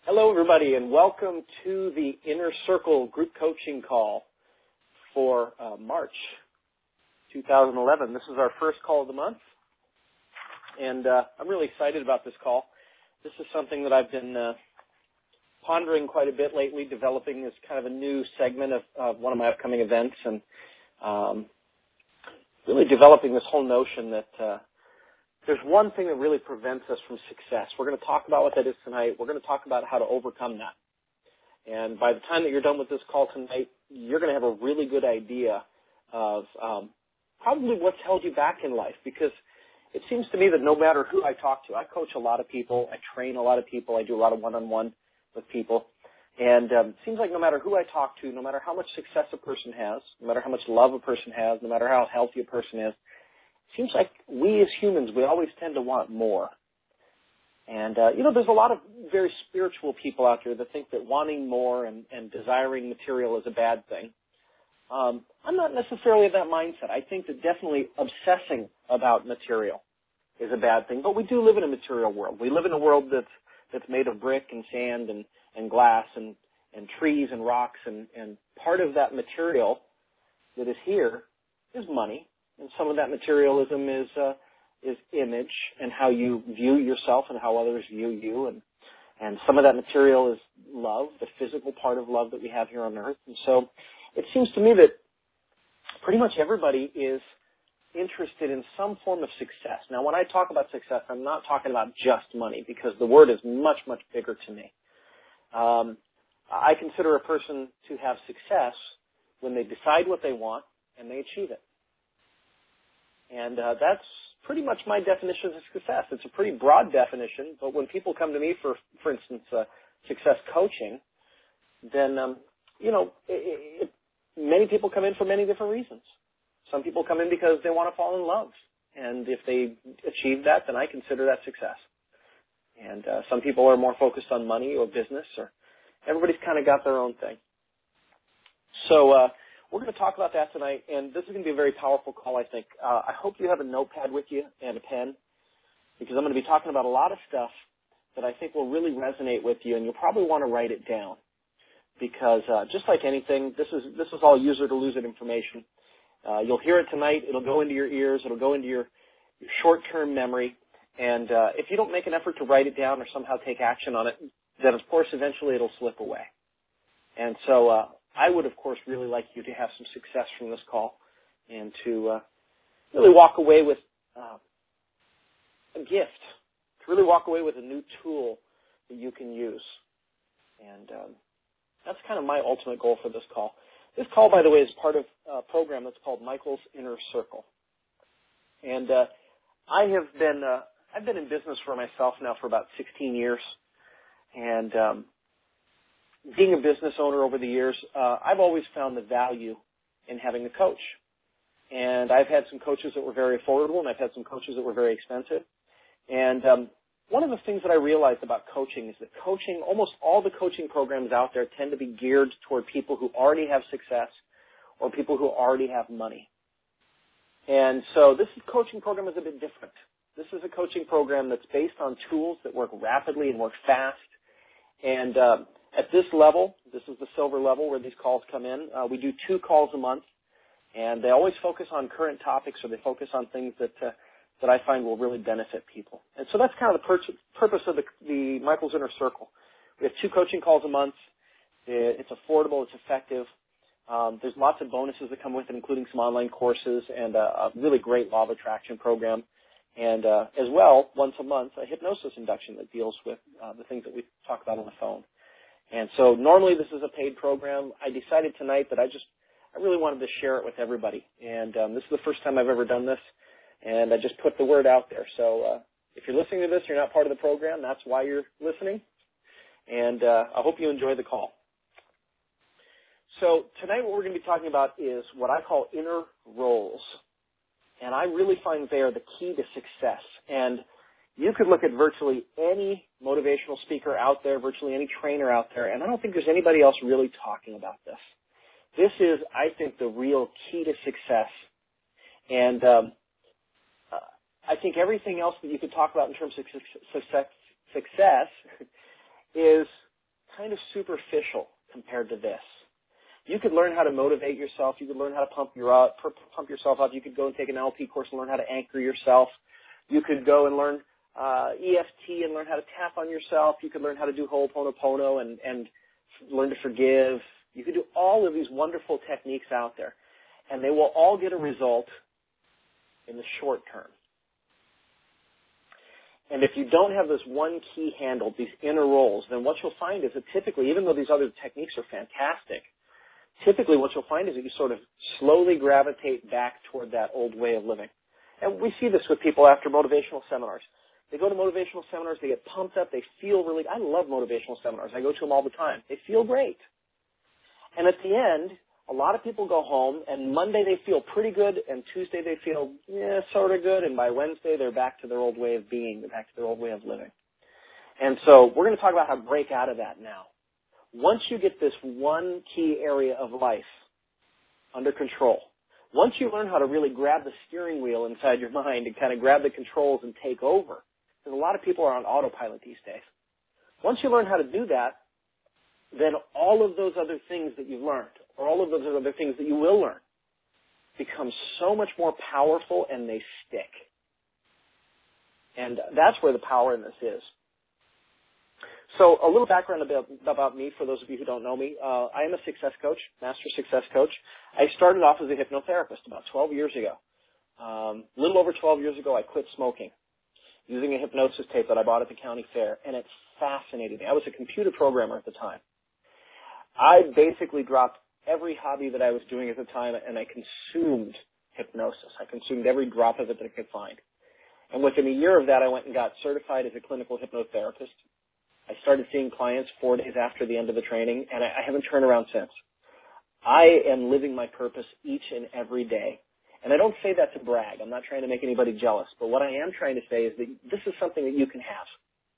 Hello, everybody, and welcome to the Inner Circle group coaching call for March 2011. This is our first call of the month, and I'm really excited about this call. This is something that I've been pondering quite a bit lately, developing as kind of a new segment of one of my upcoming events, and really developing this whole notion that there's one thing that really prevents us from success. We're going to talk about what that is tonight. We're going to talk about how to overcome that. And by the time that you're done with this call tonight, you're going to have a really good idea of probably what's held you back in life, because it seems to me that no matter who I talk to, I coach a lot of people, I train a lot of people, I do a lot of one-on-one with people, and it seems like no matter who I talk to, no matter how much success a person has, no matter how much love a person has, no matter how healthy a person is, it seems like we as humans, we always tend to want more. And, there's a lot of very spiritual people out there that think that wanting more and desiring material is a bad thing. I'm not necessarily of that mindset. I think that definitely obsessing about material is a bad thing, but we do live in a material world. We live in a world that's made of brick and sand and glass and trees and rocks, and part of that material that is here is money. And some of that materialism is image and how you view yourself and how others view you. And some of that material is love, the physical part of love that we have here on earth. And so it seems to me that pretty much everybody is interested in some form of success. Now, when I talk about success, I'm not talking about just money, because the word is much, much bigger to me. I consider a person to have success when they decide what they want and they achieve it. And that's pretty much my definition of success. It's a pretty broad definition, but when people come to me for instance, success coaching, then, many people come in for many different reasons. Some people come in because they want to fall in love, and if they achieve that, then I consider that success. And some people are more focused on money or business, or everybody's kind of got their own thing. So, we're going to talk about that tonight, and this is going to be a very powerful call, I think. I hope you have a notepad with you and a pen, because I'm going to be talking about a lot of stuff that I think will really resonate with you, and you'll probably want to write it down, because just like anything, this is all user-to-lose-it information. You'll hear it tonight. It'll go into your ears. It'll go into your short-term memory, and if you don't make an effort to write it down or somehow take action on it, then, of course, eventually it'll slip away. And so I would, of course, really like you to have some success from this call and to really walk away with a gift, to really walk away with a new tool that you can use. And that's kind of my ultimate goal for this call. This call, by the way, is part of a program that's called Michael's Inner Circle. And I've been in business for myself now for about 16 years. And being a business owner over the years, I've always found the value in having a coach. And I've had some coaches that were very affordable, and I've had some coaches that were very expensive. And one of the things that I realized about coaching is that almost all the coaching programs out there tend to be geared toward people who already have success or people who already have money. And so this coaching program is a bit different. This is a coaching program that's based on tools that work rapidly and work fast. And at this level, this is the silver level where these calls come in, we do 2 calls a month, and they always focus on current topics, or they focus on things that I find will really benefit people. And so that's kind of the purpose of the Michael's Inner Circle. We have 2 coaching calls a month. It's affordable. It's effective. There's lots of bonuses that come with it, including some online courses and a really great law of attraction program. And as well, once a month, a hypnosis induction that deals with the things that we talk about on the phone. And so normally this is a paid program. I decided tonight that I really wanted to share it with everybody. And this is the first time I've ever done this, and I just put the word out there. So if you're listening to this, you're not part of the program. That's why you're listening. And I hope you enjoy the call. So tonight what we're going to be talking about is what I call inner roles. And I really find they are the key to success. And you could look at virtually any motivational speaker out there, virtually any trainer out there, and I don't think there's anybody else really talking about this. This is, I think, the real key to success. And I think everything else that you could talk about in terms of success is kind of superficial compared to this. You could learn how to motivate yourself. You could learn how to pump yourself up. You could go and take an NLP course and learn how to anchor yourself. You could go and learn EFT and learn how to tap on yourself. You could learn how to do Ho'oponopono and learn to forgive. You could do all of these wonderful techniques out there, and they will all get a result in the short term. And if you don't have this one key handled, these inner roles, then what you'll find is that typically, even though these other techniques are fantastic, typically what you'll find is that you sort of slowly gravitate back toward that old way of living. And we see this with people after motivational seminars. They go to motivational seminars, they get pumped up, they feel really, I love motivational seminars. I go to them all the time. They feel great. And at the end, a lot of people go home, and Monday they feel pretty good, and Tuesday they feel, sort of good, and by Wednesday they're back to their old way of being, they're back to their old way of living. And so we're going to talk about how to break out of that now. Once you get this one key area of life under control, once you learn how to really grab the steering wheel inside your mind and kind of grab the controls and take over, because a lot of people are on autopilot these days. Once you learn how to do that, then all of those other things that you've learned, or all of those other things that you will learn, become so much more powerful and they stick. And that's where the power in this is. So a little background about me for those of you who don't know me. I am a success coach, master success coach. I started off as a hypnotherapist about 12 years ago. A little over 12 years ago, I quit smoking using a hypnosis tape that I bought at the county fair, and it fascinated me. I was a computer programmer at the time. I basically dropped every hobby that I was doing at the time, and I consumed hypnosis. I consumed every drop of it that I could find. And within a year of that, I went and got certified as a clinical hypnotherapist. I started seeing clients 4 days after the end of the training, and I haven't turned around since. I am living my purpose each and every day. And I don't say that to brag. I'm not trying to make anybody jealous. But what I am trying to say is that this is something that you can have.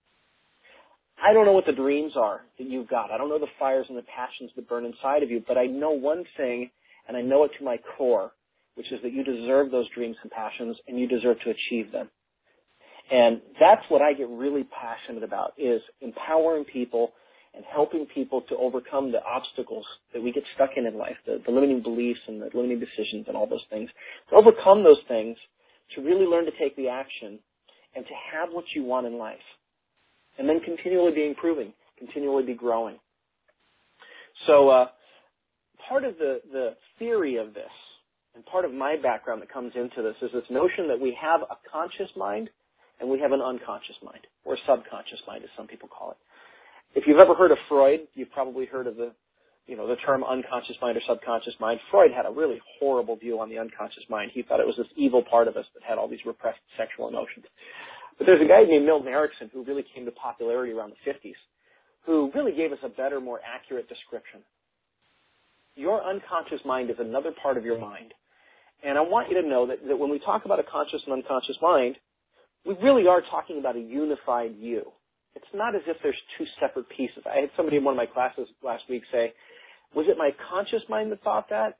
I don't know what the dreams are that you've got. I don't know the fires and the passions that burn inside of you, but I know one thing, and I know it to my core, which is that you deserve those dreams and passions, and you deserve to achieve them. And that's what I get really passionate about, is empowering people and helping people to overcome the obstacles that we get stuck in life, the limiting beliefs and the limiting decisions and all those things. To overcome those things, to really learn to take the action, and to have what you want in life. And then continually be improving, continually be growing. So part of the theory of this, and part of my background that comes into this, is this notion that we have a conscious mind and we have an unconscious mind, or subconscious mind, as some people call it. If you've ever heard of Freud, you've probably heard of the term unconscious mind or subconscious mind. Freud had a really horrible view on the unconscious mind. He thought it was this evil part of us that had all these repressed sexual emotions. But there's a guy named Milton Erickson who really came to popularity around the 50s, who really gave us a better, more accurate description. Your unconscious mind is another part of your mind. And I want you to know that when we talk about a conscious and unconscious mind, we really are talking about a unified you. It's not as if there's two separate pieces. I had somebody in one of my classes last week say, was it my conscious mind that thought that,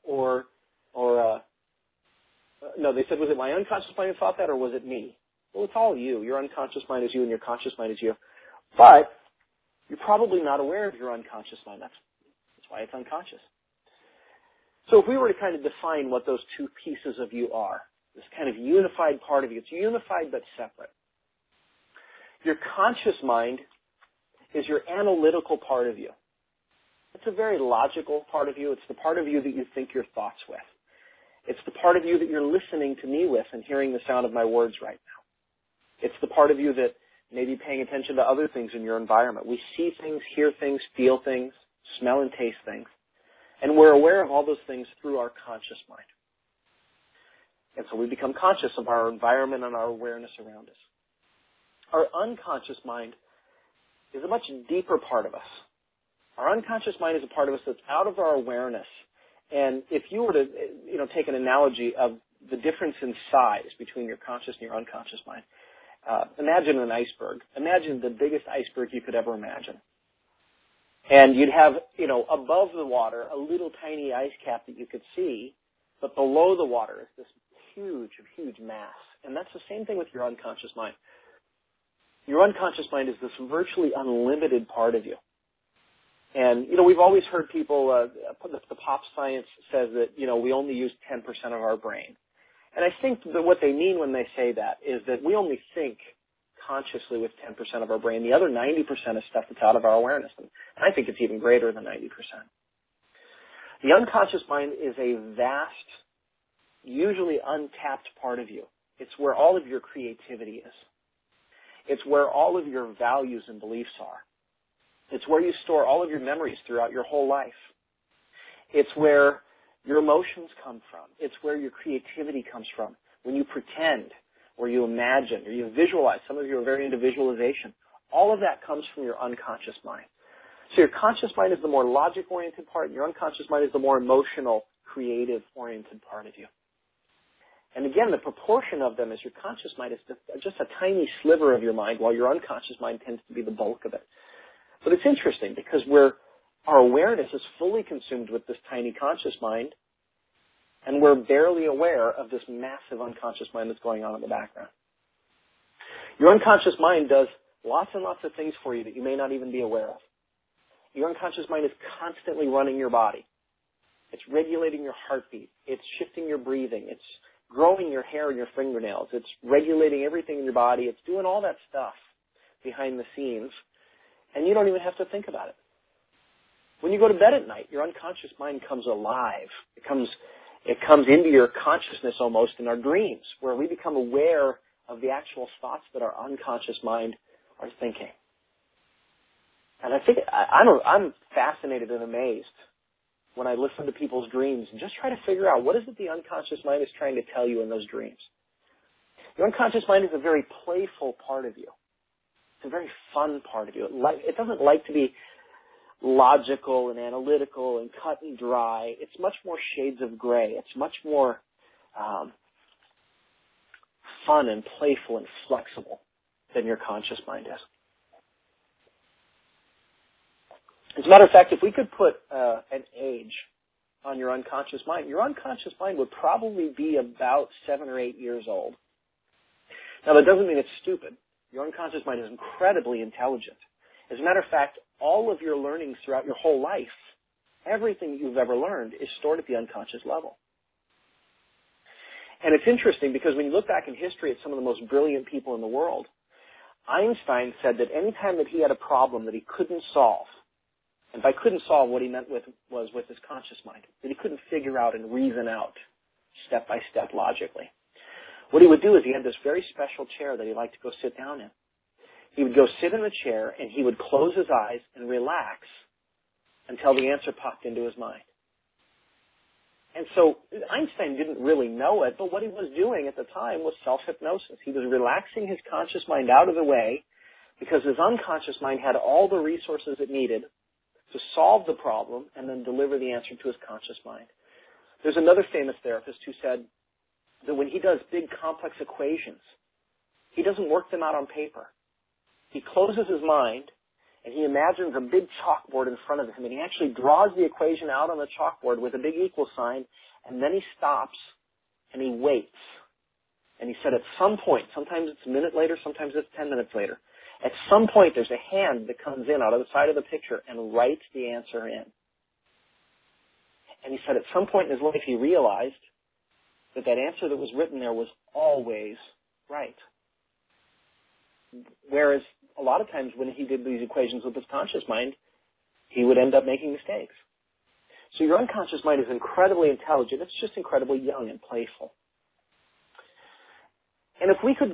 no, they said, was it my unconscious mind that thought that, or was it me? Well, it's all you. Your unconscious mind is you, and your conscious mind is you. But you're probably not aware of your unconscious mind. That's why it's unconscious. So if we were to kind of define what those two pieces of you are, this kind of unified part of you, it's unified but separate. Your conscious mind is your analytical part of you. It's a very logical part of you. It's the part of you that you think your thoughts with. It's the part of you that you're listening to me with and hearing the sound of my words right now. It's the part of you that may be paying attention to other things in your environment. We see things, hear things, feel things, smell and taste things. And we're aware of all those things through our conscious mind. And so we become conscious of our environment and our awareness around us. Our unconscious mind is a much deeper part of us. Our unconscious mind is a part of us that's out of our awareness. And if you were to, take an analogy of the difference in size between your conscious and your unconscious mind, imagine an iceberg. Imagine the biggest iceberg you could ever imagine. And you'd have, above the water, a little tiny ice cap that you could see, but below the water is this huge, huge mass. And that's the same thing with your unconscious mind. Your unconscious mind is this virtually unlimited part of you. And, we've always heard people, the pop science says that, we only use 10% of our brain. And I think that what they mean when they say that is that we only think consciously with 10% of our brain. The other 90% is stuff that's out of our awareness. And I think it's even greater than 90%. The unconscious mind is a vast, usually untapped part of you. It's where all of your creativity is. It's where all of your values and beliefs are. It's where you store all of your memories throughout your whole life. It's where your emotions come from. It's where your creativity comes from. When you pretend, or you imagine, or you visualize, some of you are very into visualization. All of that comes from your unconscious mind. So your conscious mind is the more logic-oriented part, and your unconscious mind is the more emotional, creative-oriented part of you. And again, the proportion of them is your conscious mind is just a tiny sliver of your mind, while your unconscious mind tends to be the bulk of it. But it's interesting because our awareness is fully consumed with this tiny conscious mind, and we're barely aware of this massive unconscious mind that's going on in the background. Your unconscious mind does lots and lots of things for you that you may not even be aware of. Your unconscious mind is constantly running your body. It's regulating your heartbeat. It's shifting your breathing. It's growing your hair and your fingernails. It's regulating everything in your body. It's doing all that stuff behind the scenes, and you don't even have to think about it. When you go to bed at night, your unconscious mind comes alive. It comes into your consciousness almost in our dreams, where we become aware of the actual thoughts that our unconscious mind are thinking. And I think I'm fascinated and amazed when I listen to people's dreams and just try to figure out what is it the unconscious mind is trying to tell you in those dreams. Your unconscious mind is a very playful part of you. It's a very fun part of you. It doesn't like to be logical and analytical and cut and dry. It's much more shades of gray. It's much more fun and playful and flexible than your conscious mind is. As a matter of fact, if we could put an age on your unconscious mind would probably be about 7 or 8 years old. Now, that doesn't mean it's stupid. Your unconscious mind is incredibly intelligent. As a matter of fact, all of your learnings throughout your whole life, everything you've ever learned, is stored at the unconscious level. And it's interesting because when you look back in history at some of the most brilliant people in the world, Einstein said that any time that he had a problem that he couldn't solve, and by couldn't solve, what he meant was with his conscious mind, that he couldn't figure out and reason out step by step logically. What he would do is he had this very special chair that he liked to go sit down in. He would go sit in the chair and he would close his eyes and relax until the answer popped into his mind. And so Einstein didn't really know it, but what he was doing at the time was self-hypnosis. He was relaxing his conscious mind out of the way because his unconscious mind had all the resources it needed to solve the problem and then deliver the answer to his conscious mind. There's another famous therapist who said that when he does big complex equations, he doesn't work them out on paper. He closes his mind and he imagines a big chalkboard in front of him, and he actually draws the equation out on the chalkboard with a big equal sign, and then he stops and he waits. And he said at some point, sometimes it's a minute later, sometimes it's 10 minutes later, at some point there's a hand that comes in out of the side of the picture and writes the answer in. And he said at some point in his life he realized that that answer that was written there was always right. Whereas a lot of times when he did these equations with his conscious mind, he would end up making mistakes. So your unconscious mind is incredibly intelligent. It's just incredibly young and playful. And if we could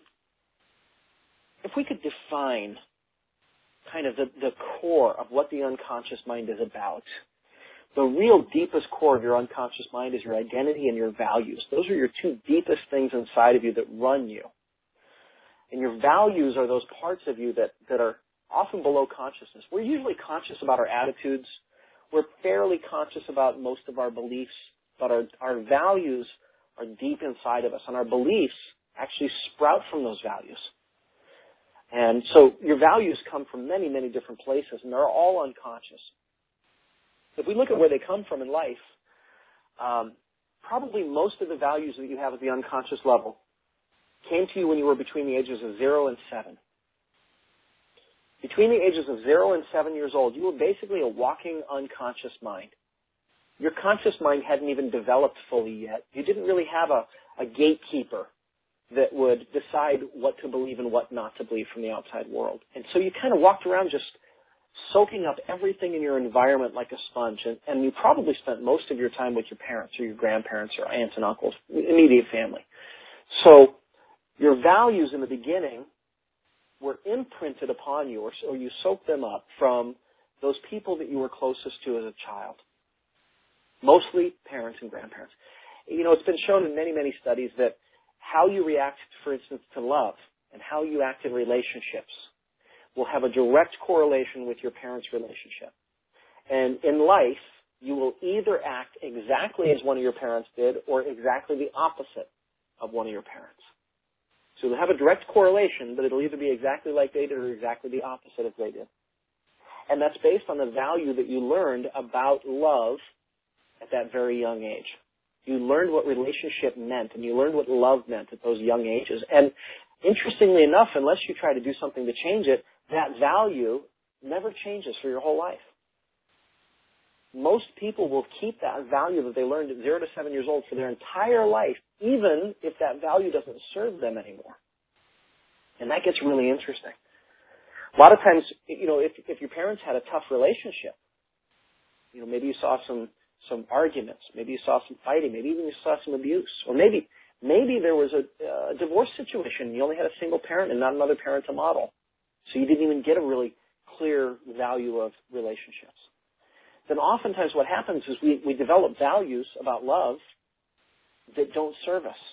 define kind of the core of what the unconscious mind is about, the real deepest core of your unconscious mind is your identity and your values. Those are your two deepest things inside of you that run you. And your values are those parts of you that are often below consciousness. We're usually conscious about our attitudes. We're fairly conscious about most of our beliefs, but our values are deep inside of us, and our beliefs actually sprout from those values. And so your values come from many, many different places, and they're all unconscious. If we look at where they come from in life, probably most of the values that you have at the unconscious level came to you when you were between the ages of 0 and 7. Between the ages of 0 and 7 years old, you were basically a walking unconscious mind. Your conscious mind hadn't even developed fully yet. You didn't really have a gatekeeper that would decide what to believe and what not to believe from the outside world. And so you kind of walked around just soaking up everything in your environment like a sponge. And you probably spent most of your time with your parents or your grandparents or aunts and uncles, immediate family. So your values in the beginning were imprinted upon you, or you soaked them up from those people that you were closest to as a child, mostly parents and grandparents. You know, it's been shown in many, many studies that how you react, for instance, to love and how you act in relationships will have a direct correlation with your parents' relationship. And in life, you will either act exactly as one of your parents did or exactly the opposite of one of your parents. So they'll have a direct correlation, but it'll either be exactly like they did or exactly the opposite of they did. And that's based on the value that you learned about love at that very young age. You learned what relationship meant, and you learned what love meant at those young ages. And interestingly enough, unless you try to do something to change it, that value never changes for your whole life. Most people will keep that value that they learned at 0 to 7 years old for their entire life, even if that value doesn't serve them anymore. And that gets really interesting. A lot of times, you know, if your parents had a tough relationship, you know, maybe you saw some arguments, maybe you saw some fighting, maybe even you saw some abuse, or maybe there was a divorce situation. You only had a single parent and not another parent to model. So you didn't even get a really clear value of relationships. Then oftentimes what happens is we develop values about love that don't serve us.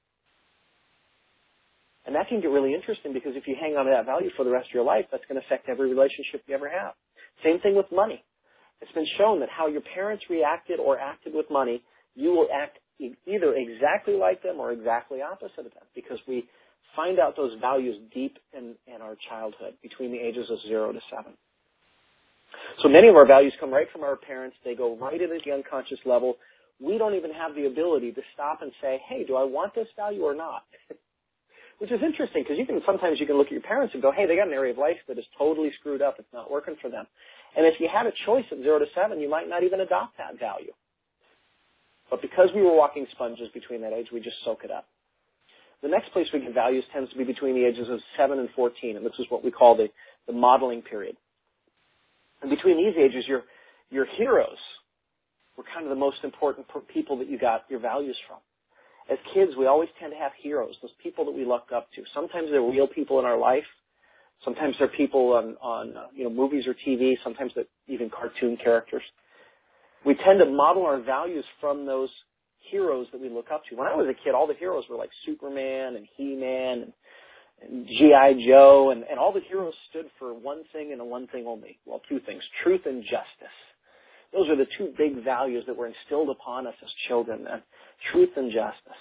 And that can get really interesting because if you hang on to that value for the rest of your life, that's going to affect every relationship you ever have. Same thing with money. It's been shown that how your parents reacted or acted with money, you will act either exactly like them or exactly opposite of them because we find out those values deep in our childhood between the ages of 0 to 7. So many of our values come right from our parents. They go right into the unconscious level. We don't even have the ability to stop and say, hey, do I want this value or not? Which is interesting because sometimes you can look at your parents and go, hey, they got an area of life that is totally screwed up. It's not working for them. And if you had a choice at 0 to 7, you might not even adopt that value. But because we were walking sponges between that age, we just soak it up. The next place we get values tends to be between the ages of 7 and 14, and this is what we call the modeling period. And between these ages, your heroes were kind of the most important people that you got your values from. As kids, we always tend to have heroes, those people that we looked up to. Sometimes they're real people in our life. Sometimes they're people on movies or TV. Sometimes they're even cartoon characters. We tend to model our values from those heroes that we look up to. When I was a kid, all the heroes were like Superman and He-Man and G.I. Joe, and all the heroes stood for one thing and one thing only. Well, two things, truth and justice. Those are the two big values that were instilled upon us as children, truth and justice.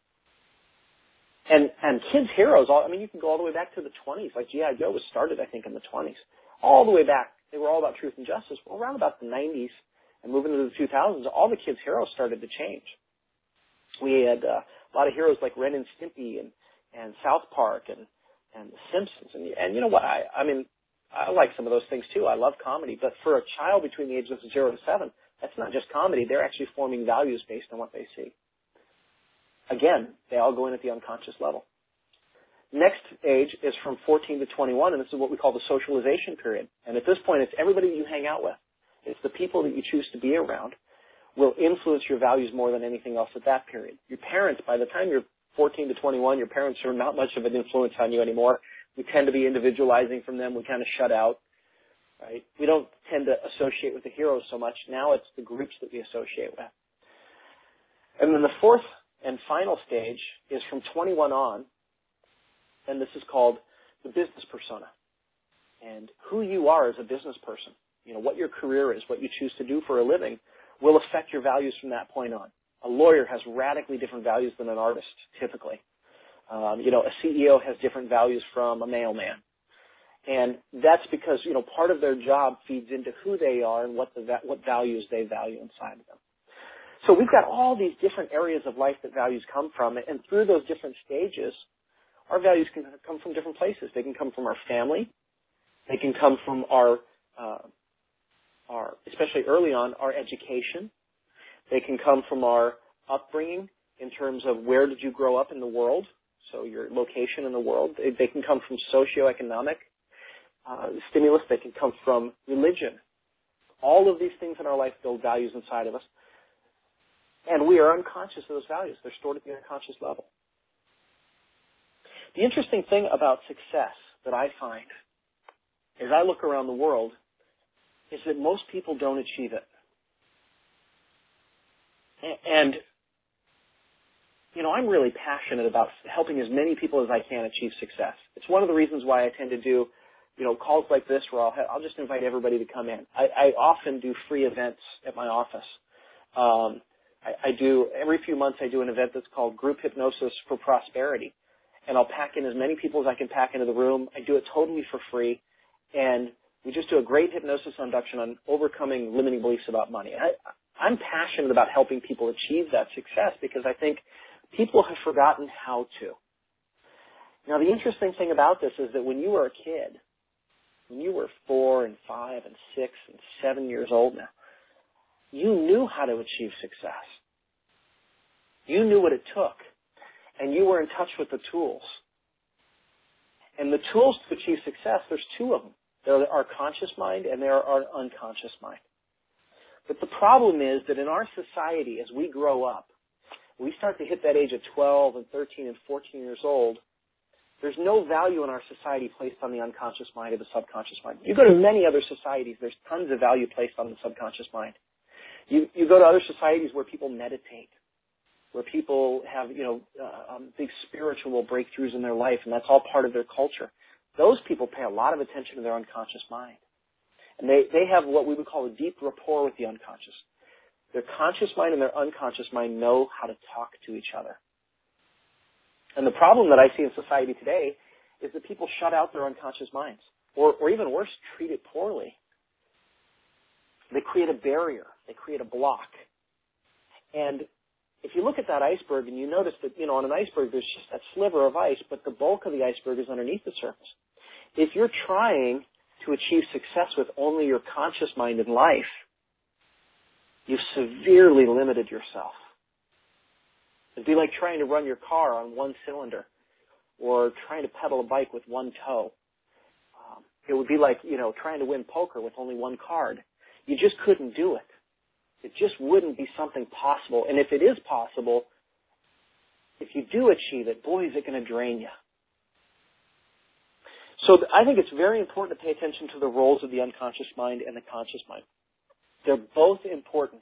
And kids' heroes, you can go all the way back to the 20s. Like G.I. Joe was started, I think, in the 20s. All the way back, they were all about truth and justice. Well, around about the 90s and moving into the 2000s, all the kids' heroes started to change. We had a lot of heroes like Ren and Stimpy and South Park and The Simpsons. And you know what? I like some of those things too. I love comedy. But for a child between the ages of 0 to 7, that's not just comedy. They're actually forming values based on what they see. Again, they all go in at the unconscious level. Next age is from 14 to 21, and this is what we call the socialization period. And at this point, it's everybody you hang out with. It's the people that you choose to be around will influence your values more than anything else at that period. Your parents, by the time you're 14 to 21, your parents are not much of an influence on you anymore. We tend to be individualizing from them. We kind of shut out, right? We don't tend to associate with the heroes so much. Now it's the groups that we associate with. And then the fourth and final stage is from 21 on, and this is called the business persona. And who you are as a business person, what your career is, what you choose to do for a living, will affect your values from that point on. A lawyer has radically different values than an artist, typically. A CEO has different values from a mailman. And that's because, part of their job feeds into who they are and what values they value inside of them. So we've got all these different areas of life that values come from, and through those different stages, our values can come from different places. They can come from our family. They can come from our especially early on, our education. They can come from our upbringing in terms of where did you grow up in the world, so your location in the world. They can come from socioeconomic stimulus. They can come from religion. All of these things in our life build values inside of us, and we are unconscious of those values. They're stored at the unconscious level. The interesting thing about success that I find as I look around the world is that most people don't achieve it. And, you know, I'm really passionate about helping as many people as I can achieve success. It's one of the reasons why I tend to do, you know, calls like this where I'll just invite everybody to come in. I often do free events at my office. I do, every few months I do an event that's called Group Hypnosis for Prosperity. And I'll pack in as many people as I can pack into the room. I do it totally for free. And we just do a great hypnosis induction on overcoming limiting beliefs about money. I'm passionate about helping people achieve that success because I think people have forgotten how to. Now, the interesting thing about this is that when you were a kid, when you were 4 and 5 and 6 and 7 years old now, you knew how to achieve success. You knew what it took, and you were in touch with the tools. And the tools to achieve success, there's two of them. There are our conscious mind and there are our unconscious mind. But the problem is that in our society, as we grow up, we start to hit that age of 12 and 13 and 14 years old, there's no value in our society placed on the unconscious mind or the subconscious mind. You go to many other societies, there's tons of value placed on the subconscious mind. You go to other societies where people meditate, where people have, big spiritual breakthroughs in their life, and that's all part of their culture. Those people pay a lot of attention to their unconscious mind. And they have what we would call a deep rapport with the unconscious. Their conscious mind and their unconscious mind know how to talk to each other. And the problem that I see in society today is that people shut out their unconscious minds, or even worse, treat it poorly. They create a barrier. They create a block. And if you look at that iceberg and you notice that, on an iceberg there's just that sliver of ice, but the bulk of the iceberg is underneath the surface. If you're trying to achieve success with only your conscious mind in life, you've severely limited yourself. It'd be like trying to run your car on one cylinder or trying to pedal a bike with one toe. It would be like, trying to win poker with only one card. You just couldn't do it. It just wouldn't be something possible. And if it is possible, if you do achieve it, boy, is it going to drain you. So I think it's very important to pay attention to the roles of the unconscious mind and the conscious mind. They're both important.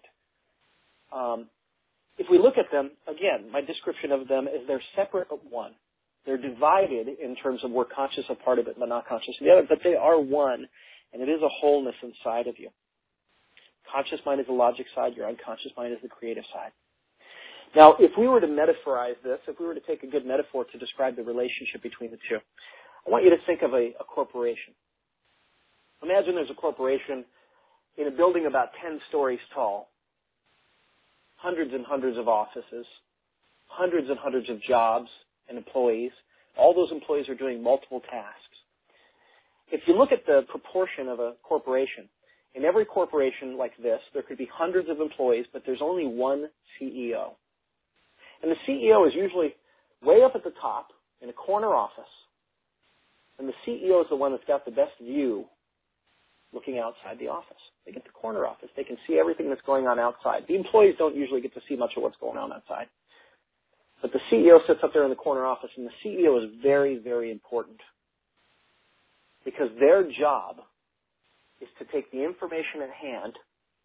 If we look at them, again, my description of them is they're separate but one. They're divided in terms of we're conscious of part of it but not conscious of the other, but they are one, and it is a wholeness inside of you. Conscious mind is the logic side. Your unconscious mind is the creative side. Now, if we were to metaphorize this, if we were to take a good metaphor to describe the relationship between the two, I want you to think of a corporation. Imagine there's a corporation in a building about 10 stories tall, hundreds and hundreds of offices, hundreds and hundreds of jobs and employees. All those employees are doing multiple tasks. If you look at the proportion of a corporation, in every corporation like this, there could be hundreds of employees, but there's only one CEO. And the CEO is usually way up at the top in a corner office. And the CEO is the one that's got the best view looking outside the office. They get the corner office. They can see everything that's going on outside. The employees don't usually get to see much of what's going on outside. But the CEO sits up there in the corner office, and the CEO is very, very important because their job is to take the information at hand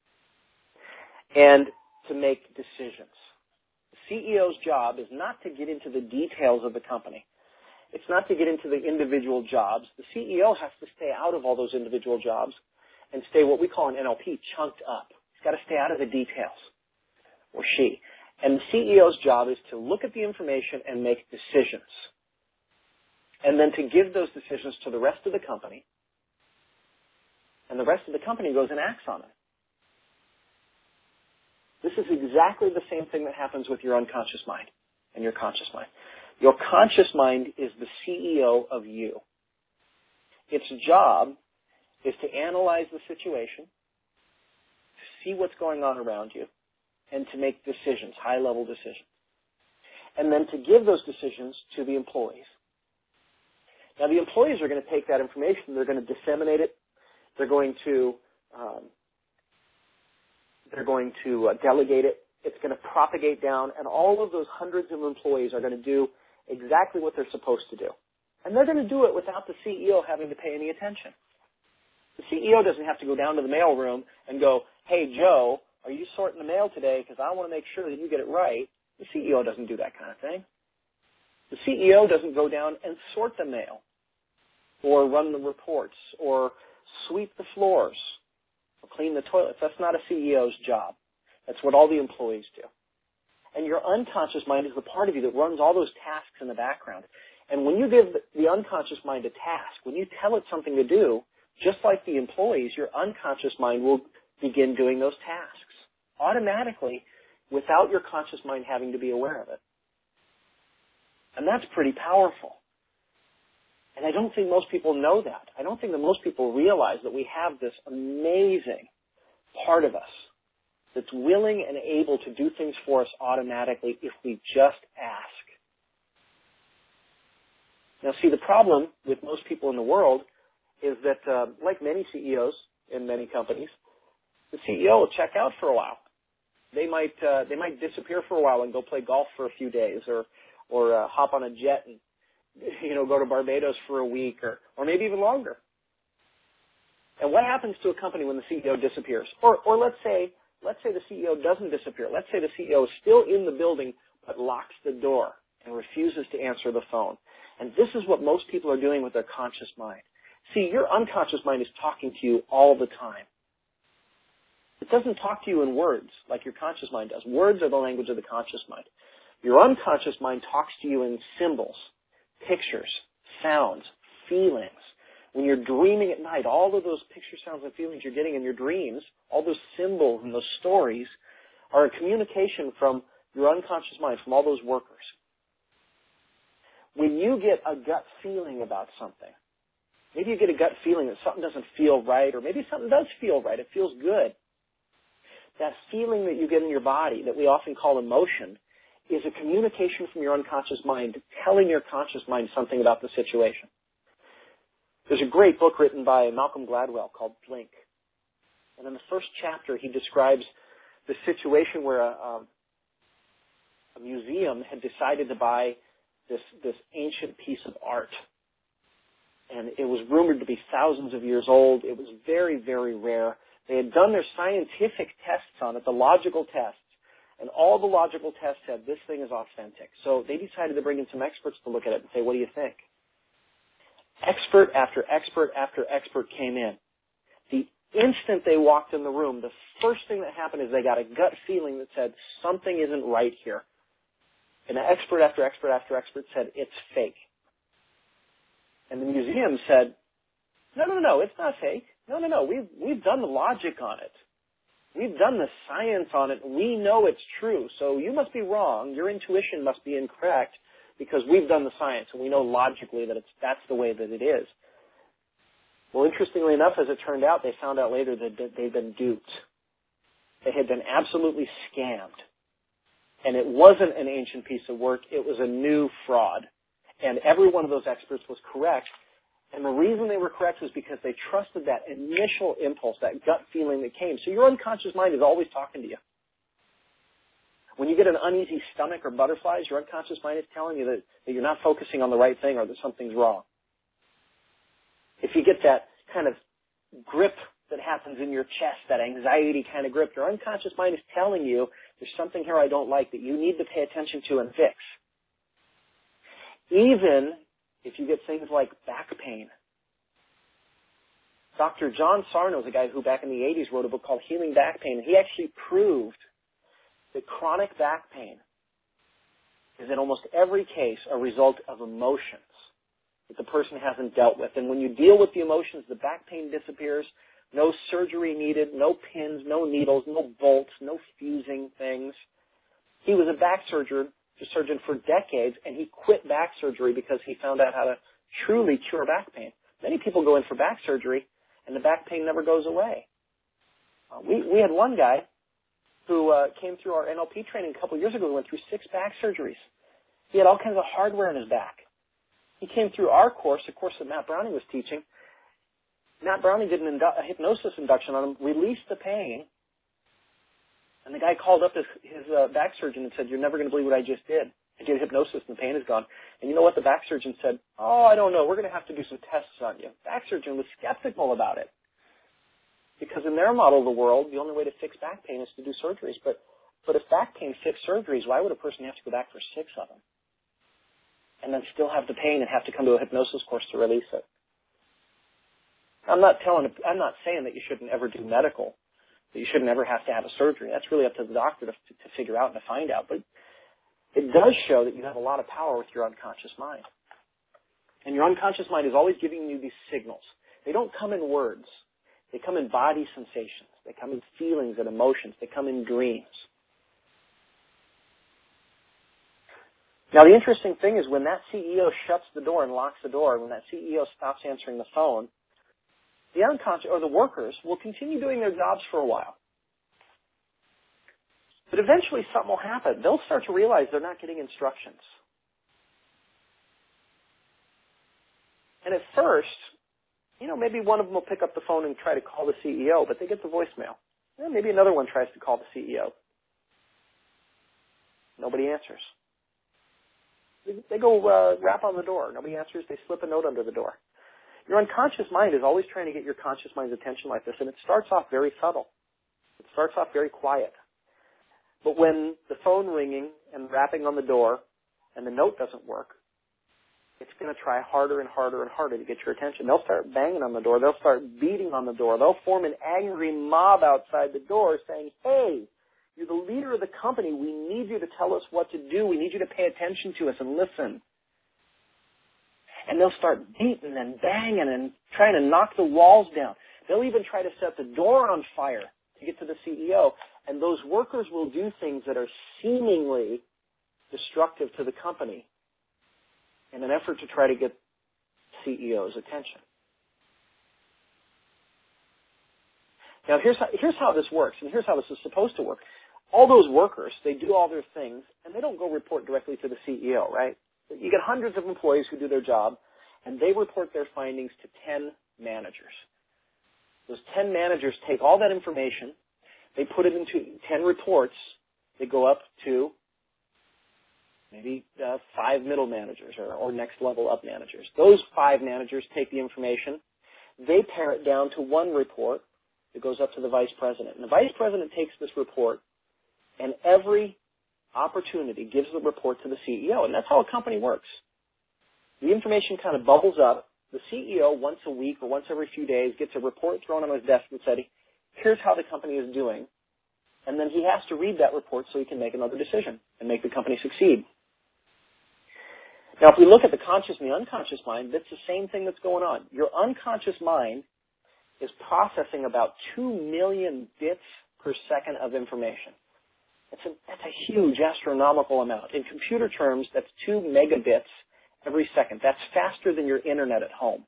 and to make decisions. The CEO's job is not to get into the details of the company. It's not to get into the individual jobs. The CEO has to stay out of all those individual jobs and stay what we call in NLP chunked up. He's got to stay out of the details, or she. And the CEO's job is to look at the information and make decisions, and then to give those decisions to the rest of the company, and the rest of the company goes and acts on it. This is exactly the same thing that happens with your unconscious mind and your conscious mind. Your conscious mind is the CEO of you. Its job is to analyze the situation, to see what's going on around you, and to make decisions, high-level decisions. And then to give those decisions to the employees. Now, the employees are going to take that information, they're going to disseminate it, they're going to delegate it, it's going to propagate down, and all of those hundreds of employees are going to do exactly what they're supposed to do. And they're going to do it without the CEO having to pay any attention. The CEO doesn't have to go down to the mailroom and go, hey, Joe, are you sorting the mail today? Because I want to make sure that you get it right. The CEO doesn't do that kind of thing. The CEO doesn't go down and sort the mail or run the reports or sweep the floors or clean the toilets. That's not a CEO's job. That's what all the employees do. And your unconscious mind is the part of you that runs all those tasks in the background. And when you give the unconscious mind a task, when you tell it something to do, just like the employees, your unconscious mind will begin doing those tasks automatically without your conscious mind having to be aware of it. And that's pretty powerful. And I don't think most people know that. I don't think that most people realize that we have this amazing part of us that's willing and able to do things for us automatically if we just ask. Now, see, the problem with most people in the world is that, like many CEOs in many companies, the CEO will check out for a while. They might disappear for a while and go play golf for a few days, or hop on a jet and go to Barbados for a week, or maybe even longer. And what happens to a company when the CEO disappears? Or let's say the CEO doesn't disappear. Let's say the CEO is still in the building but locks the door and refuses to answer the phone. And this is what most people are doing with their conscious mind. See, your unconscious mind is talking to you all the time. It doesn't talk to you in words like your conscious mind does. Words are the language of the conscious mind. Your unconscious mind talks to you in symbols, pictures, sounds, feelings. When you're dreaming at night, all of those pictures, sounds, and feelings you're getting in your dreams, all those symbols and those stories are a communication from your unconscious mind, from all those workers. When you get a gut feeling about something, maybe you get a gut feeling that something doesn't feel right, or maybe something does feel right, it feels good. That feeling that you get in your body that we often call emotion is a communication from your unconscious mind telling your conscious mind something about the situation. There's a great book written by Malcolm Gladwell called Blink. And in the first chapter, he describes the situation where a museum had decided to buy this ancient piece of art. And it was rumored to be thousands of years old. It was very, very rare. They had done their scientific tests on it, the logical tests, and all the logical tests said this thing is authentic. So they decided to bring in some experts to look at it and say, what do you think? Expert after expert after expert came in. The instant they walked in the room, the first thing that happened is they got a gut feeling that said something isn't right here. And expert after expert after expert said it's fake. And the museum said, no, it's not fake. No, we've done the logic on it. We've done the science on it. We know it's true. So you must be wrong. Your intuition must be incorrect because we've done the science and we know logically that that's the way that it is. Well, interestingly enough, as it turned out, they found out later that they'd been duped. They had been absolutely scammed. And it wasn't an ancient piece of work. It was a new fraud. And every one of those experts was correct. And the reason they were correct was because they trusted that initial impulse, that gut feeling that came. So your unconscious mind is always talking to you. When you get an uneasy stomach or butterflies, your unconscious mind is telling you that you're not focusing on the right thing or that something's wrong. If you get that kind of grip that happens in your chest, that anxiety kind of grip, your unconscious mind is telling you there's something here I don't like that you need to pay attention to and fix. Even if you get things like back pain. Dr. John Sarno is a guy who back in the 80s wrote a book called Healing Back Pain. He actually proved that chronic back pain is in almost every case a result of emotions that the person hasn't dealt with. And when you deal with the emotions, the back pain disappears. No surgery needed, no pins, no needles, no bolts, no fusing things. He was a back surgeon for decades, and he quit back surgery because he found out how to truly cure back pain. Many people go in for back surgery, and the back pain never goes away. We had one guy who came through our NLP training a couple of years ago. He went through 6 back surgeries. He had all kinds of hardware in his back. He came through our course, a course that Matt Browning was teaching. Matt Browning did a hypnosis induction on him, released the pain, and the guy called up his back surgeon and said, "You're never going to believe what I just did. I did hypnosis and the pain is gone." And you know what the back surgeon said? "Oh, I don't know. We're going to have to do some tests on you." The back surgeon was skeptical about it because in their model of the world, the only way to fix back pain is to do surgeries. But if back pain fixed surgeries, why would a person have to go back for 6 of them and then still have the pain and have to come to a hypnosis course to release it? I'm not saying that you shouldn't ever do medical, that you shouldn't ever have to have a surgery. That's really up to the doctor to figure out and to find out. But it does show that you have a lot of power with your unconscious mind. And your unconscious mind is always giving you these signals. They don't come in words. They come in body sensations. They come in feelings and emotions. They come in dreams. Now, the interesting thing is when that CEO shuts the door and locks the door, when that CEO stops answering the phone, the unconscious or the workers will continue doing their jobs for a while. But eventually something will happen. They'll start to realize they're not getting instructions. And at first, maybe one of them will pick up the phone and try to call the CEO, but they get the voicemail. And maybe another one tries to call the CEO. Nobody answers. They go rap on the door. Nobody answers. They slip a note under the door. Your unconscious mind is always trying to get your conscious mind's attention like this, and it starts off very subtle. It starts off very quiet. But when the phone ringing and rapping on the door and the note doesn't work, it's going to try harder and harder and harder to get your attention. They'll start banging on the door. They'll start beating on the door. They'll form an angry mob outside the door saying, "Hey, you're the leader of the company. We need you to tell us what to do. We need you to pay attention to us and listen." And they'll start beating and banging and trying to knock the walls down. They'll even try to set the door on fire to get to the CEO. And those workers will do things that are seemingly destructive to the company in an effort to try to get CEO's attention. Now, here's how this works, and here's how this is supposed to work. All those workers, they do all their things, and they don't go report directly to the CEO, right? You get hundreds of employees who do their job, and they report their findings to 10 managers. Those 10 managers take all that information, they put it into 10 reports. They go up to maybe 5 middle managers or next level up managers. Those 5 managers take the information. They pare it down to one report that goes up to the vice president. And the vice president takes this report, and every opportunity gives the report to the CEO. And that's how a company works. The information kind of bubbles up. The CEO, once a week or once every few days, gets a report thrown on his desk and said, "Here's how the company is doing." And then he has to read that report so he can make another decision and make the company succeed. Now, if we look at the conscious and the unconscious mind, that's the same thing that's going on. Your unconscious mind is processing about 2 million bits per second of information. That's a huge astronomical amount. In computer terms, that's 2 megabits every second. That's faster than your internet at home.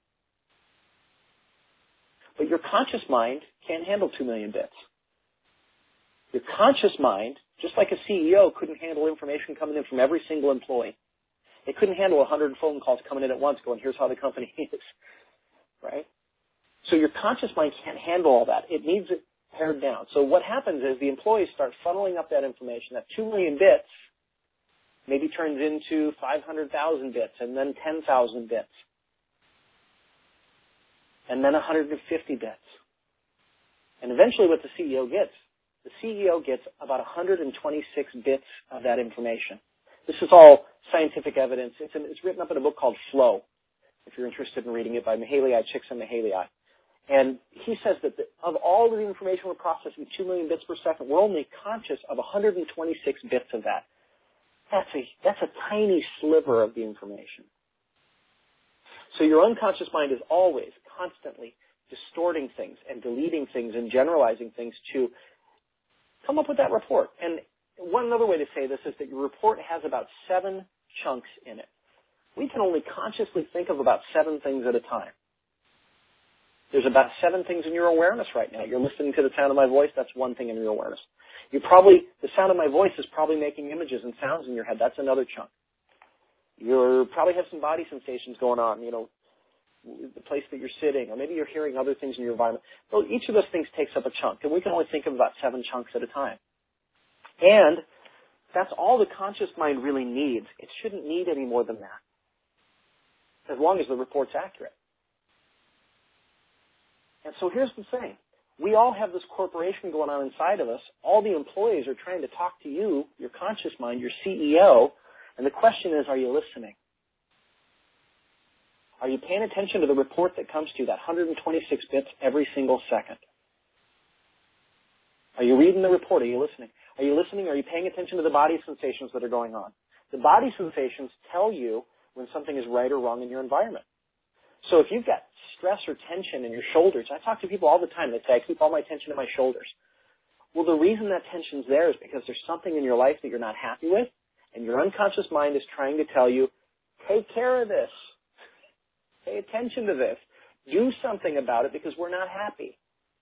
But your conscious mind can't handle 2 million bits. Your conscious mind, just like a CEO, couldn't handle information coming in from every single employee. It couldn't handle 100 phone calls coming in at once going, "Here's how the company is," right? So your conscious mind can't handle all that. It needs it pared down. So what happens is the employees start funneling up that information. That 2 million bits maybe turns into 500,000 bits and then 10,000 bits and then 150 bits. And eventually what the CEO gets about 126 bits of that information. This is all scientific evidence. It's written up in a book called Flow, if you're interested in reading it, by Mihaly Csikszentmihalyi. And he says that of all the information we're processing, 2 million bits per second, we're only conscious of 126 bits of that. That's a tiny sliver of the information. So your unconscious mind is always, constantly distorting things and deleting things and generalizing things to come up with that report. And one other way to say this is that your report has about 7 chunks in it. We can only consciously think of about 7 things at a time. There's about 7 things in your awareness right now. You're listening to the sound of my voice. That's one thing in your awareness. The sound of my voice is probably making images and sounds in your head. That's another chunk. You probably have some body sensations going on, the place that you're sitting, or maybe you're hearing other things in your environment. So each of those things takes up a chunk, and we can only think of about 7 chunks at a time. And that's all the conscious mind really needs. It shouldn't need any more than that, as long as the report's accurate. And so here's the thing. We all have this corporation going on inside of us. All the employees are trying to talk to you, your conscious mind, your CEO, and the question is, are you listening? Are you paying attention to the report that comes to you, that 126 bits every single second? Are you reading the report? Are you listening? Are you listening? Are you paying attention to the body sensations that are going on? The body sensations tell you when something is right or wrong in your environment. So if you've got stress or tension in your shoulders, I talk to people all the time. They say, I keep all my tension in my shoulders. Well, the reason that tension's there is because there's something in your life that you're not happy with, and your unconscious mind is trying to tell you, take care of this. Pay attention to this. Do something about it because we're not happy.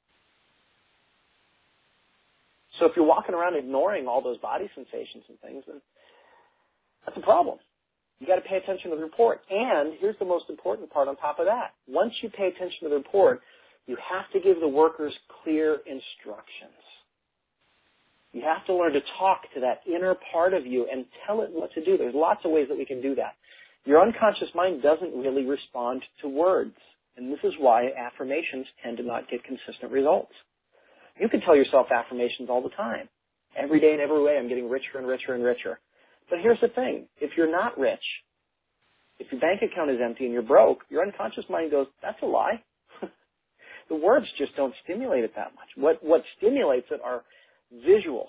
So if you're walking around ignoring all those body sensations and things, then that's a problem. You got to pay attention to the report. And here's the most important part on top of that. Once you pay attention to the report, you have to give the workers clear instructions. You have to learn to talk to that inner part of you and tell it what to do. There's lots of ways that we can do that. Your unconscious mind doesn't really respond to words. And this is why affirmations tend to not get consistent results. You can tell yourself affirmations all the time. Every day and every way, I'm getting richer and richer and richer. But here's the thing. If you're not rich, if your bank account is empty and you're broke, your unconscious mind goes, that's a lie. The words just don't stimulate it that much. What stimulates it are visual,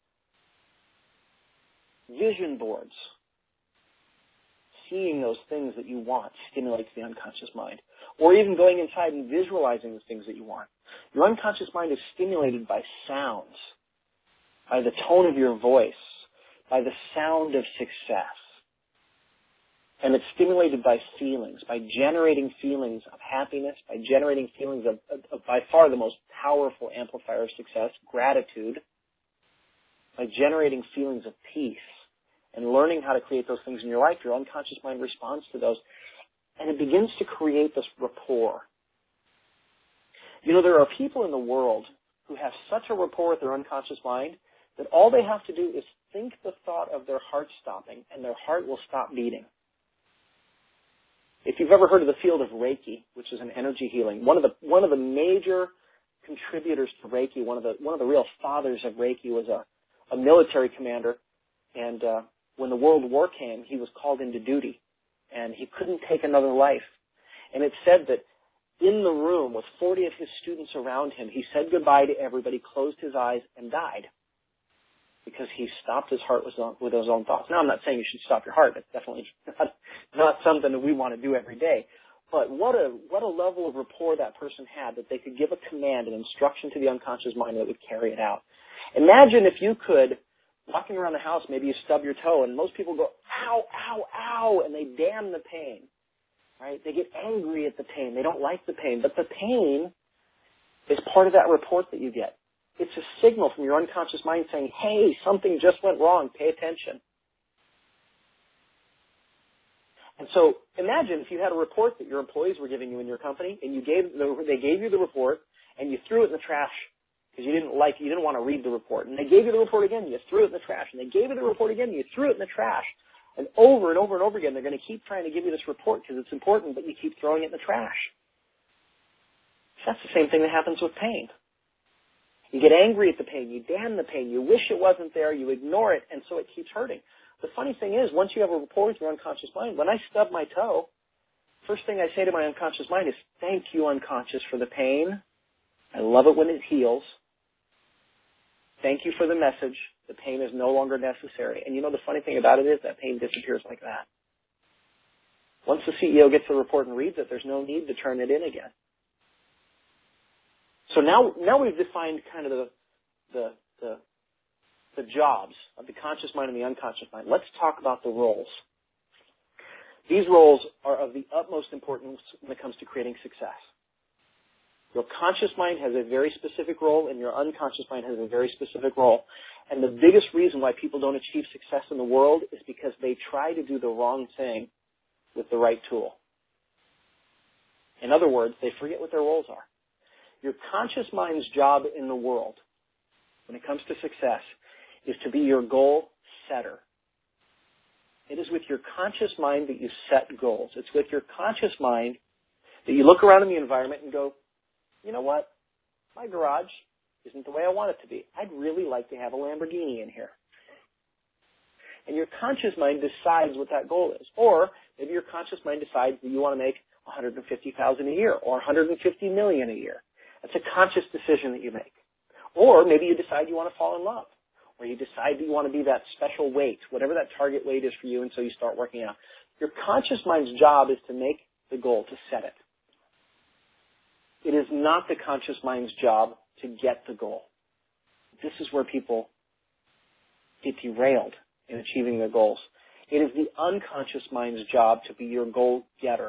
vision boards. Seeing those things that you want stimulates the unconscious mind. Or even going inside and visualizing the things that you want. Your unconscious mind is stimulated by sounds, by the tone of your voice, by the sound of success. And it's stimulated by feelings, by generating feelings of happiness, by generating feelings of by far the most powerful amplifier of success, gratitude, by generating feelings of peace. And learning how to create those things in your life, your unconscious mind responds to those. And it begins to create this rapport. There are people in the world who have such a rapport with their unconscious mind that all they have to do is think the thought of their heart stopping, and their heart will stop beating. If you've ever heard of the field of Reiki, which is an energy healing, one of the major contributors to Reiki, one of the real fathers of Reiki was a military commander, and when the World War came, he was called into duty, and he couldn't take another life. And it said that in the room with 40 of his students around him, he said goodbye to everybody, closed his eyes, and died because he stopped his heart with his own thoughts. Now, I'm not saying you should stop your heart. That's definitely not something that we want to do every day. But what a level of rapport that person had, that they could give a command, an instruction to the unconscious mind that would carry it out. Imagine if you could, walking around the house, maybe you stub your toe, and most people go, ow, ow, ow, and they damn the pain, right? They get angry at the pain. They don't like the pain. But the pain is part of that report that you get. It's a signal from your unconscious mind saying, hey, something just went wrong. Pay attention. And so imagine if you had a report that your employees were giving you in your company, and they gave you the report, and you threw it in the trash because you didn't want to read the report. And they gave you the report again, and you threw it in the trash. And they gave you the report again, and you threw it in the trash. And over and over and over again, they're going to keep trying to give you this report because it's important, but you keep throwing it in the trash. That's the same thing that happens with pain. You get angry at the pain. You damn the pain. You wish it wasn't there. You ignore it, and so it keeps hurting. The funny thing is, once you have a rapport with your unconscious mind, when I stub my toe, first thing I say to my unconscious mind is, thank you, unconscious, for the pain. I love it when it heals. Thank you for the message. The pain is no longer necessary. And the funny thing about it is that pain disappears like that. Once the CEO gets the report and reads it, there's no need to turn it in again. So now we've defined kind of the jobs of the conscious mind and the unconscious mind. Let's talk about the roles. These roles are of the utmost importance when it comes to creating success. Your conscious mind has a very specific role, and your unconscious mind has a very specific role. And the biggest reason why people don't achieve success in the world is because they try to do the wrong thing with the right tool. In other words, they forget what their roles are. Your conscious mind's job in the world, when it comes to success, is to be your goal setter. It is with your conscious mind that you set goals. It's with your conscious mind that you look around in the environment and go, you know what? My garage isn't the way I want it to be. I'd really like to have a Lamborghini in here. And your conscious mind decides what that goal is. Or maybe your conscious mind decides that you want to make $150,000 a year or $150 million a year. That's a conscious decision that you make. Or maybe you decide you want to fall in love. Or you decide that you want to be that special weight, whatever that target weight is for you, and so you start working out. Your conscious mind's job is to make the goal, to set it. It is not the conscious mind's job to get the goal. This is where people get derailed in achieving their goals. It is the unconscious mind's job to be your goal getter.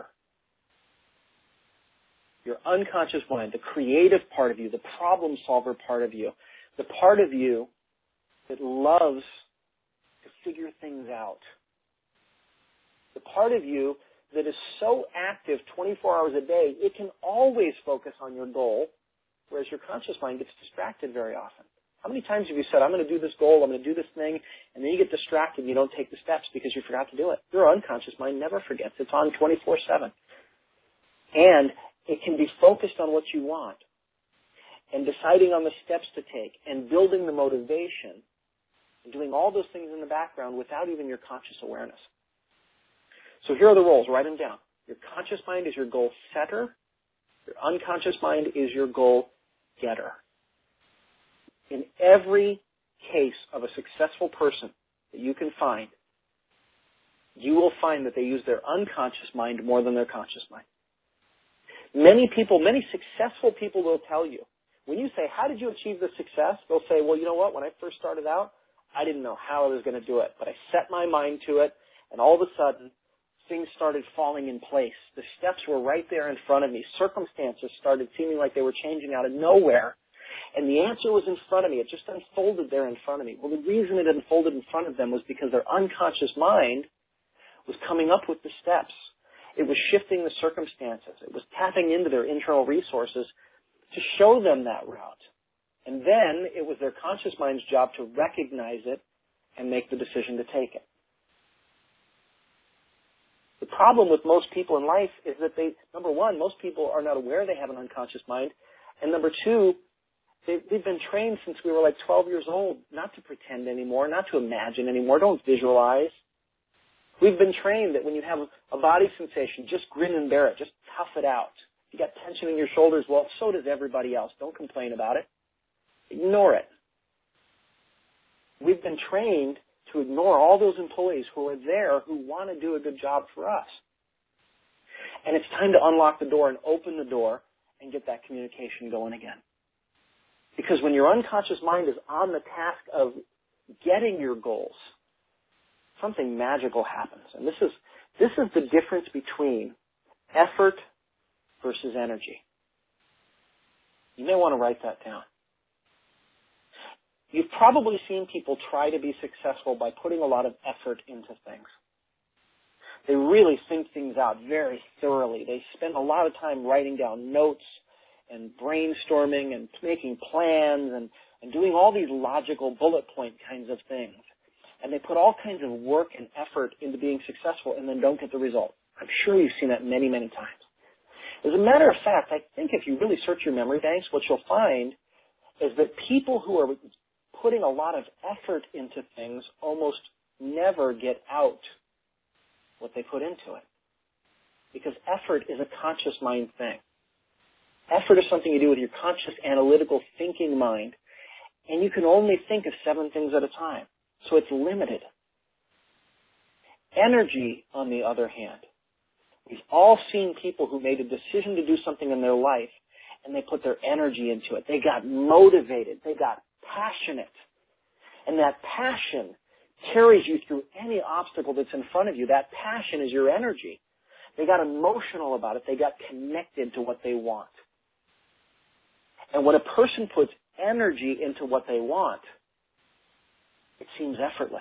Your unconscious mind, the creative part of you, the problem solver part of you, the part of you that loves to figure things out, the part of you that is so active 24 hours a day, it can always focus on your goal, whereas your conscious mind gets distracted very often. How many times have you said, I'm going to do this goal, I'm going to do this thing, and then you get distracted and you don't take the steps because you forgot to do it? Your unconscious mind never forgets. It's on 24/7. And it can be focused on what you want and deciding on the steps to take and building the motivation and doing all those things in the background without even your conscious awareness. So here are the roles. Write them down. Your conscious mind is your goal setter. Your unconscious mind is your goal getter. In every case of a successful person that you can find, you will find that they use their unconscious mind more than their conscious mind. Many people, many successful people will tell you, when you say, how did you achieve this success? They'll say, well, you know what? When I first started out, I didn't know how I was going to do it, but I set my mind to it, and all of a sudden, things started falling in place. The steps were right there in front of me. Circumstances started seeming like they were changing out of nowhere. And the answer was in front of me. It just unfolded there in front of me. Well, the reason it unfolded in front of them was because their unconscious mind was coming up with the steps. It was shifting the circumstances. It was tapping into their internal resources to show them that route. And then it was their conscious mind's job to recognize it and make the decision to take it. The problem with most people in life is that number one, most people are not aware they have an unconscious mind. And number two, they've been trained since we were like 12 years old not to pretend anymore, not to imagine anymore, don't visualize. We've been trained that when you have a body sensation, just grin and bear it, just tough it out. If you got tension in your shoulders, well, so does everybody else. Don't complain about it. Ignore it. We've been trained to ignore all those employees who are there who want to do a good job for us. And it's time to unlock the door and open the door and get that communication going again. Because when your unconscious mind is on the task of getting your goals, something magical happens. And this is the difference between effort versus energy. You may want to write that down. You've probably seen people try to be successful by putting a lot of effort into things. They really think things out very thoroughly. They spend a lot of time writing down notes and brainstorming and making plans and doing all these logical bullet point kinds of things. And they put all kinds of work and effort into being successful and then don't get the result. I'm sure you've seen that many, many times. As a matter of fact, I think if you really search your memory banks, what you'll find is that people who are putting a lot of effort into things almost never get out what they put into it. Because effort is a conscious mind thing. Effort is something you do with your conscious analytical thinking mind, and you can only think of 7 things at a time. So it's limited. Energy, on the other hand, we've all seen people who made a decision to do something in their life, and they put their energy into it. They got motivated. They got passionate. And that passion carries you through any obstacle that's in front of you. That passion is your energy. They got emotional about it. They got connected to what they want. And when a person puts energy into what they want, it seems effortless.